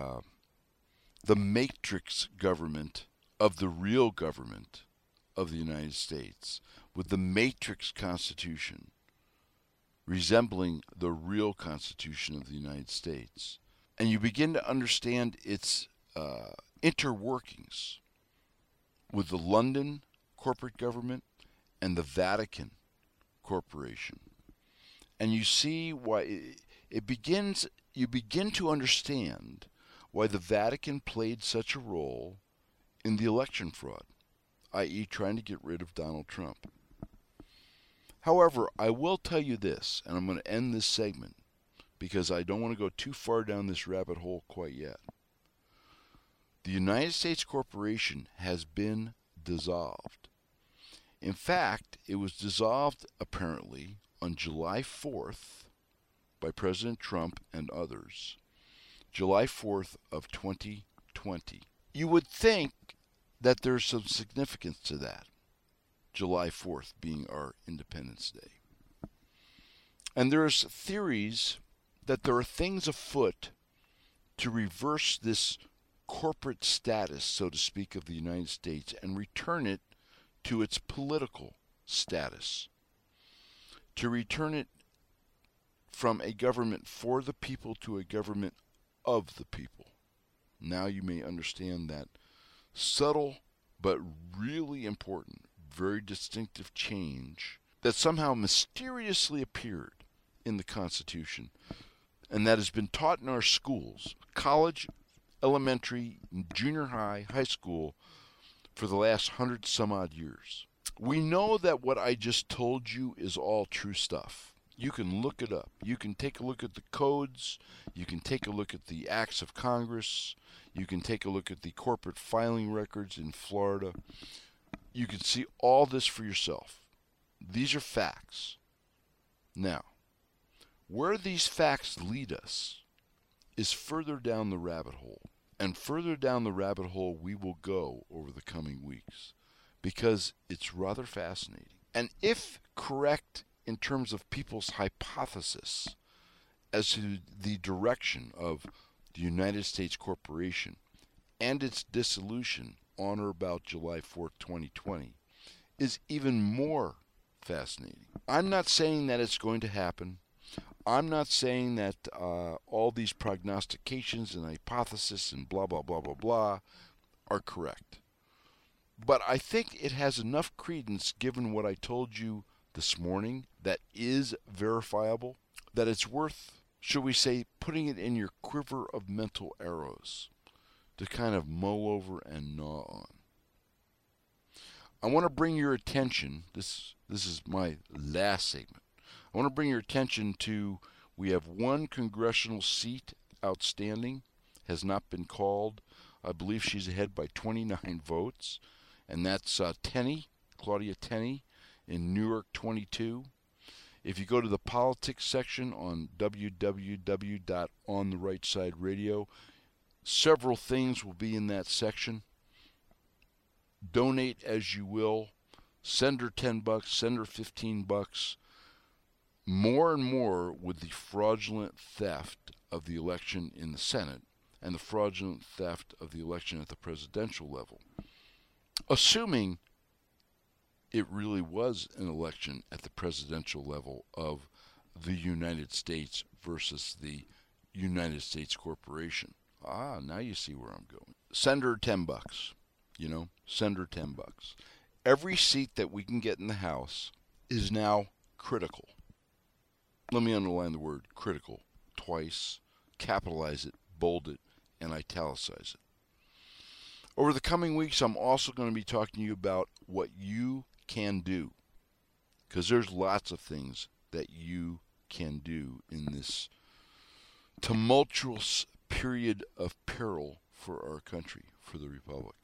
matrix government of the real government of the United States, with the matrix constitution resembling the real Constitution of the United States. And you begin to understand its interworkings with the London corporate government and the Vatican Corporation. And you see why you begin to understand why the Vatican played such a role in the election fraud, i.e. trying to get rid of Donald Trump. However, I will tell you this, and I'm going to end this segment because I don't want to go too far down this rabbit hole quite yet. The United States Corporation has been dissolved. In fact, it was dissolved apparently on July 4th by President Trump and others. July 4th of 2020. You would think that there's some significance to that. July 4th being our Independence Day. And there's theories that there are things afoot to reverse this corporate status, so to speak, of the United States and return it to its political status, to return it from a government for the people to a government of the people. Now you may understand that subtle but really important, very distinctive change that somehow mysteriously appeared in the Constitution and that has been taught in our schools, college, elementary, junior high, high school, for the last 100 some odd years. We know that what I just told you is all true stuff. You can look it up. You can take a look at the codes. You can take a look at the acts of Congress. You can take a look at the corporate filing records in Florida. You can see all this for yourself. These are facts. Now, where these facts lead us is further down the rabbit hole. And further down the rabbit hole we will go over the coming weeks, because it's rather fascinating. And if correct in terms of people's hypothesis as to the direction of the United States Corporation and its dissolution on or about July 4th, 2020, is even more fascinating. I'm not saying that it's going to happen. I'm not saying that all these prognostications and hypotheses and blah, blah, blah, blah, blah are correct. But I think it has enough credence, given what I told you this morning, that is verifiable, that it's worth, should we say, putting it in your quiver of mental arrows to kind of mull over and gnaw on. I want to bring your attention, this is my last segment, I want to bring your attention to, we have one congressional seat outstanding, has not been called. I believe she's ahead by 29 votes, and that's Tenney, Claudia Tenney, in Newark 22. If you go to the politics section on www.ontherightside.radio, several things will be in that section. Donate as you will. Send her $10, send her $15. More and more with the fraudulent theft of the election in the Senate and the fraudulent theft of the election at the presidential level. Assuming it really was an election at the presidential level of the United States versus the United States Corporation. Now you see where I'm going. Send her $10, send her $10. Every seat that we can get in the House is now critical. Let me underline the word critical twice, capitalize it, bold it, and italicize it. Over the coming weeks, I'm also going to be talking to you about what you can do, because there's lots of things that you can do in this tumultuous period of peril for our country, for the Republic.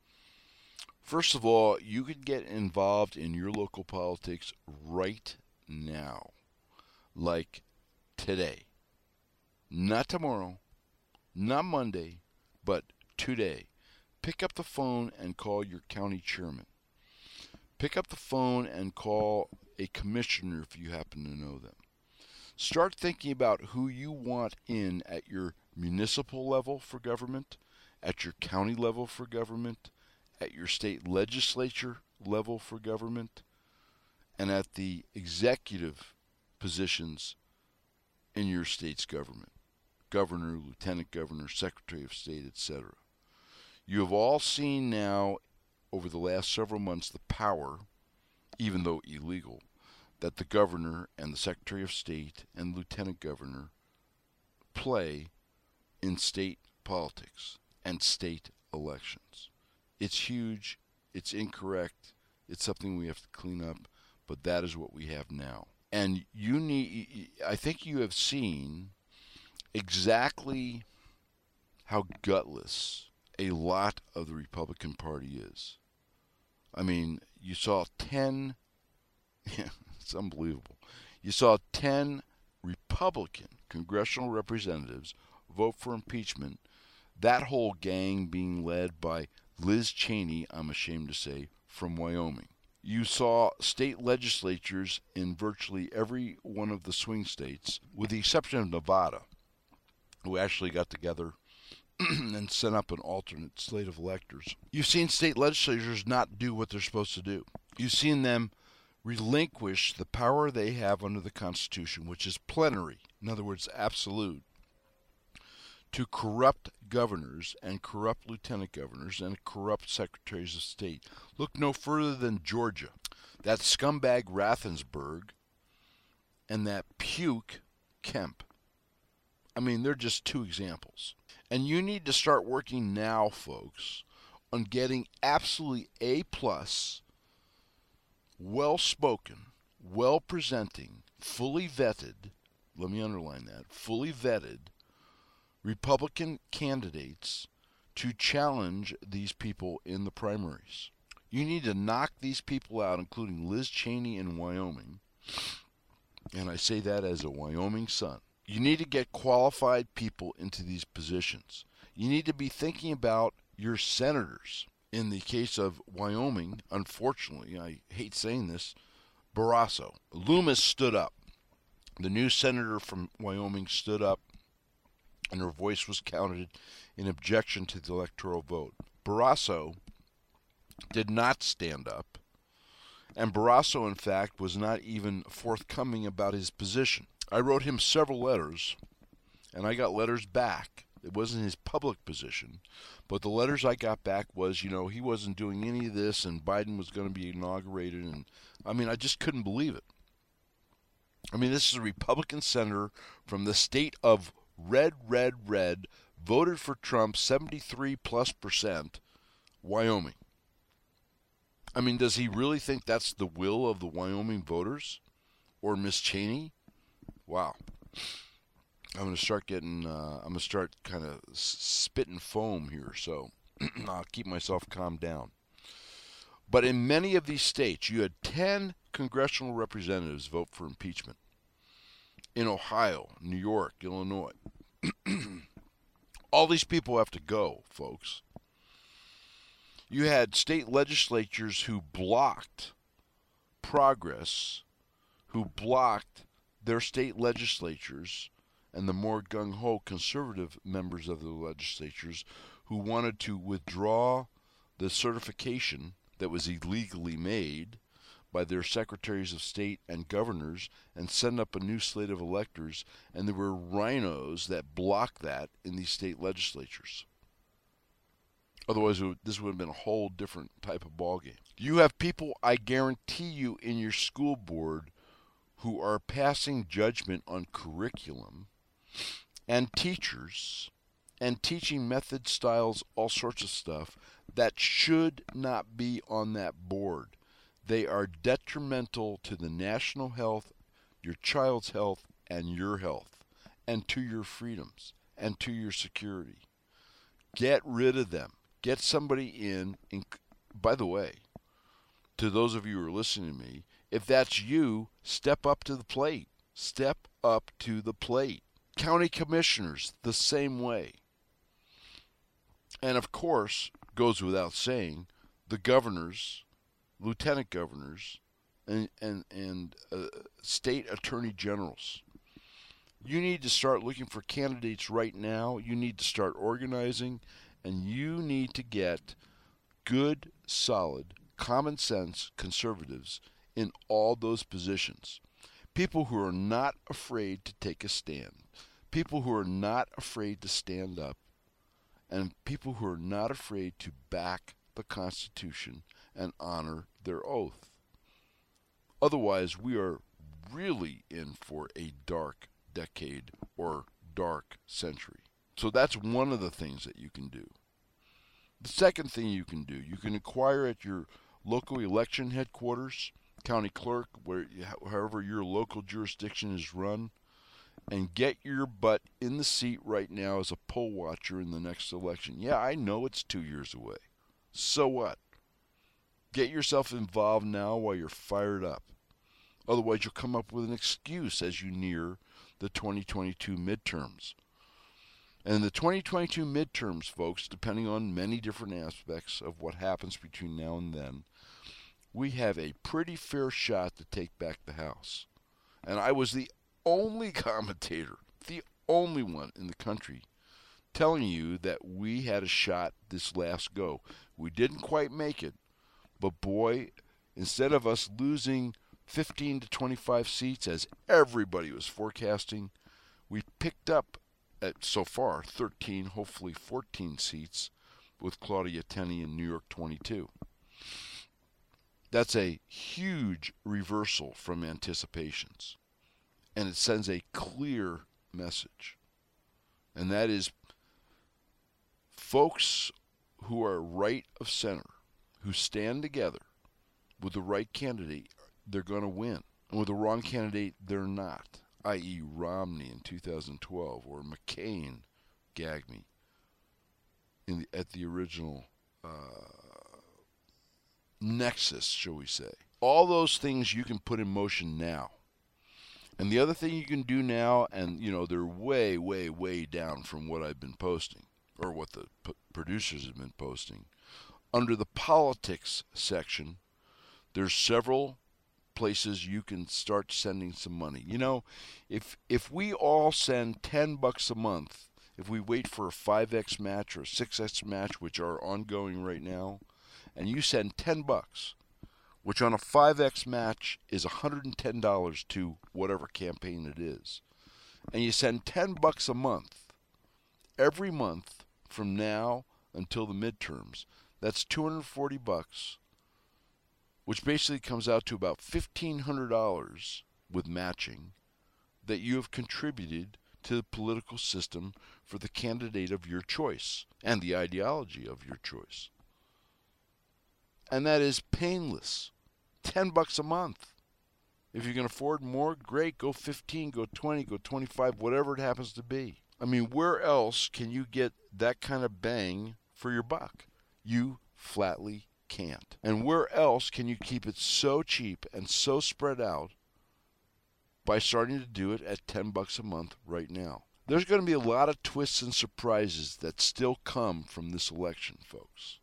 First of all, you could get involved in your local politics right now, like today. Not tomorrow, not Monday, but today. Pick up the phone and call your county chairman. Pick up the phone and call a commissioner if you happen to know them. Start thinking about who you want in at your municipal level for government, at your county level for government, at your state legislature level for government, and at the executive positions in your state's government. Governor, lieutenant governor, secretary of state, etc. You have all seen now over the last several months the power, even though illegal, that the governor and the secretary of state and lieutenant governor play in state politics and state elections. It's huge, it's incorrect, it's something we have to clean up, but that is what we have now. And I think you have seen exactly how gutless a lot of the Republican Party is. I mean, you saw 10, it's unbelievable. You saw 10 Republican congressional representatives vote for impeachment, that whole gang being led by Liz Cheney, I'm ashamed to say, from Wyoming. You saw state legislatures in virtually every one of the swing states, with the exception of Nevada, who actually got together and set up an alternate slate of electors. You've seen state legislatures not do what they're supposed to do. You've seen them relinquish the power they have under the Constitution, which is plenary, in other words, absolute, to corrupt governors and corrupt lieutenant governors and corrupt secretaries of state. Look no further than Georgia. That scumbag Raffensperger and that puke Kemp. I mean, they're just two examples. And you need to start working now, folks, on getting absolutely A-plus, well-spoken, well-presenting, fully vetted, let me underline that, fully vetted Republican candidates to challenge these people in the primaries. You need to knock these people out, including Liz Cheney in Wyoming, and I say that as a Wyoming son. You need to get qualified people into these positions. You need to be thinking about your senators. In the case of Wyoming, unfortunately, I hate saying this, Barrasso. Loomis stood up. The new senator from Wyoming stood up, and her voice was counted in objection to the electoral vote. Barrasso did not stand up, and Barrasso, in fact, was not even forthcoming about his position. I wrote him several letters, and I got letters back. It wasn't his public position, but the letters I got back was, he wasn't doing any of this, and Biden was going to be inaugurated, and I just couldn't believe it. This is a Republican senator from the state of red, voted for Trump 73+%, Wyoming. Does he really think that's the will of the Wyoming voters? Or Miss Cheney? Wow. I'm going to start kind of spitting foam here, so I'll keep myself calmed down. But in many of these states, you had 10 congressional representatives vote for impeachment. In Ohio, New York, Illinois. All these people have to go, folks. You had state legislatures who blocked progress, who blocked their state legislatures, and the more gung-ho conservative members of the legislatures who wanted to withdraw the certification that was illegally made by their secretaries of state and governors and send up a new slate of electors, and there were rhinos that blocked that in these state legislatures. Otherwise, this would have been a whole different type of ballgame. You have people, I guarantee you, in your school board who are passing judgment on curriculum and teachers and teaching method styles, all sorts of stuff, that should not be on that board. They are detrimental to the national health, your child's health, and your health, and to your freedoms, and to your security. Get rid of them. Get somebody in. By the way, to those of you who are listening to me, if that's you, step up to the plate. Step up to the plate. County commissioners, the same way. And of course, goes without saying, the governors, lieutenant governors, and state attorney generals. You need to start looking for candidates right now. You need to start organizing, and you need to get good, solid, common sense conservatives in all those positions. People who are not afraid to take a stand. People who are not afraid to stand up. And people who are not afraid to back the Constitution and honor their oath. Otherwise, we are really in for a dark decade or dark century. So that's one of the things that you can do. The second thing you can do, you can inquire at your local election headquarters, county clerk, however your local jurisdiction is run, and get your butt in the seat right now as a poll watcher in the next election. Yeah, I know it's 2 years away. So what? Get yourself involved now while you're fired up. Otherwise, you'll come up with an excuse as you near the 2022 midterms. And the 2022 midterms, folks, depending on many different aspects of what happens between now and then, we have a pretty fair shot to take back the House. And I was the only commentator, the only one in the country, telling you that we had a shot this last go. We didn't quite make it, but boy, instead of us losing 15 to 25 seats, as everybody was forecasting, we picked up, at so far, 13, hopefully 14 seats with Claudia Tenney in New York 22. That's a huge reversal from anticipations, and it sends a clear message, and that is folks who are right of center, who stand together with the right candidate, they're going to win. And with the wrong candidate, they're not, i.e. Romney in 2012 or McCain, gag me, at the original nexus, shall we say. All those things you can put in motion now. And the other thing you can do now, and they're way, way, way down from what I've been posting, or what the producers have been posting. Under the politics section, there's several places you can start sending some money. If we all send $10 a month, if we wait for a 5X match or a 6X match, which are ongoing right now, and you send $10, which on a 5X match is $110 to whatever campaign it is, and you send $10 a month, every month from now until the midterms, that's $240, which basically comes out to about $1,500 with matching that you have contributed to the political system for the candidate of your choice and the ideology of your choice. And that is painless. $10 a month. If you can afford more, great. Go 15, go 20, go 25, whatever it happens to be. I mean, where else can you get that kind of bang for your buck? You flatly can't. And where else can you keep it so cheap and so spread out by starting to do it at $10 a month right now? There's going to be a lot of twists and surprises that still come from this election, folks.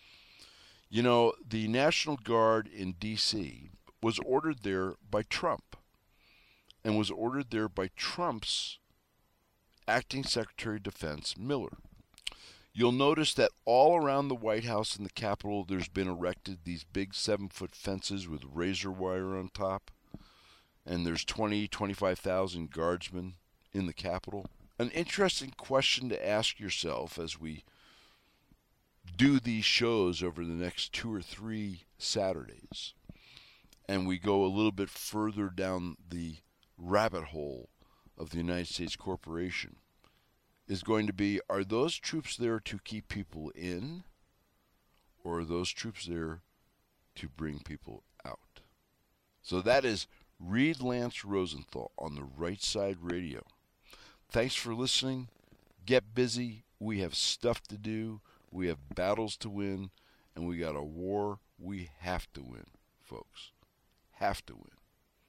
The National Guard in D.C. was ordered there by Trump, and was ordered there by Trump's acting Secretary of Defense, Miller. You'll notice that all around the White House and the Capitol, there's been erected these big 7-foot fences with razor wire on top, and there's 25,000 guardsmen in the Capitol. An interesting question to ask yourself as we do these shows over the next 2 or 3 Saturdays, and we go a little bit further down the rabbit hole of the United States corporation, is going to be, are those troops there to keep people in, or are those troops there to bring people out? So that is Reed Lance Rosenthal on the Right Side Radio. Thanks for listening. Get busy. We have stuff to do. We have battles to win, and we got a war we have to win, folks. Have to win.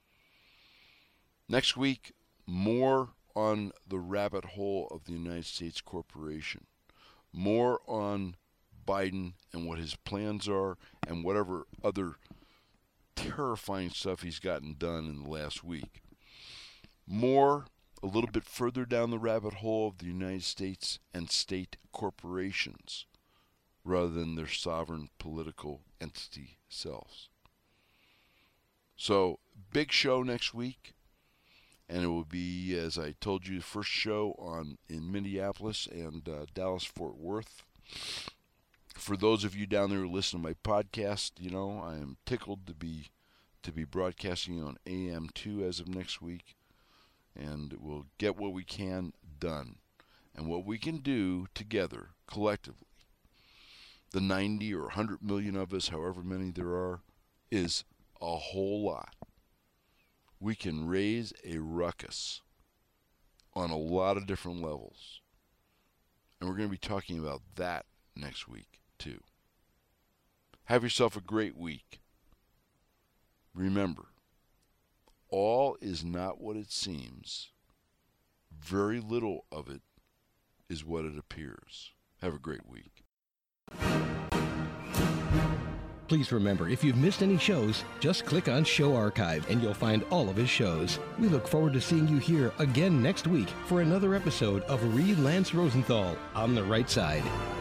Next week, more on the rabbit hole of the United States corporation. More on Biden and what his plans are and whatever other terrifying stuff he's gotten done in the last week. More, a little bit further down the rabbit hole of the United States and state corporations, rather than their sovereign political entity selves. So, big show next week, and it will be, as I told you, the first show in Minneapolis and Dallas-Fort Worth. For those of you down there who listen to my podcast, I am tickled to be broadcasting on AM2 as of next week, and we'll get what we can done, and what we can do together, collectively. The 90 or 100 million of us, however many there are, is a whole lot. We can raise a ruckus on a lot of different levels. And we're going to be talking about that next week, too. Have yourself a great week. Remember, all is not what it seems. Very little of it is what it appears. Have a great week. Please remember, if you've missed any shows, just click on Show Archive and you'll find all of his shows. We look forward to seeing you here again next week for another episode of Read Lance Rosenthal on the Right Side.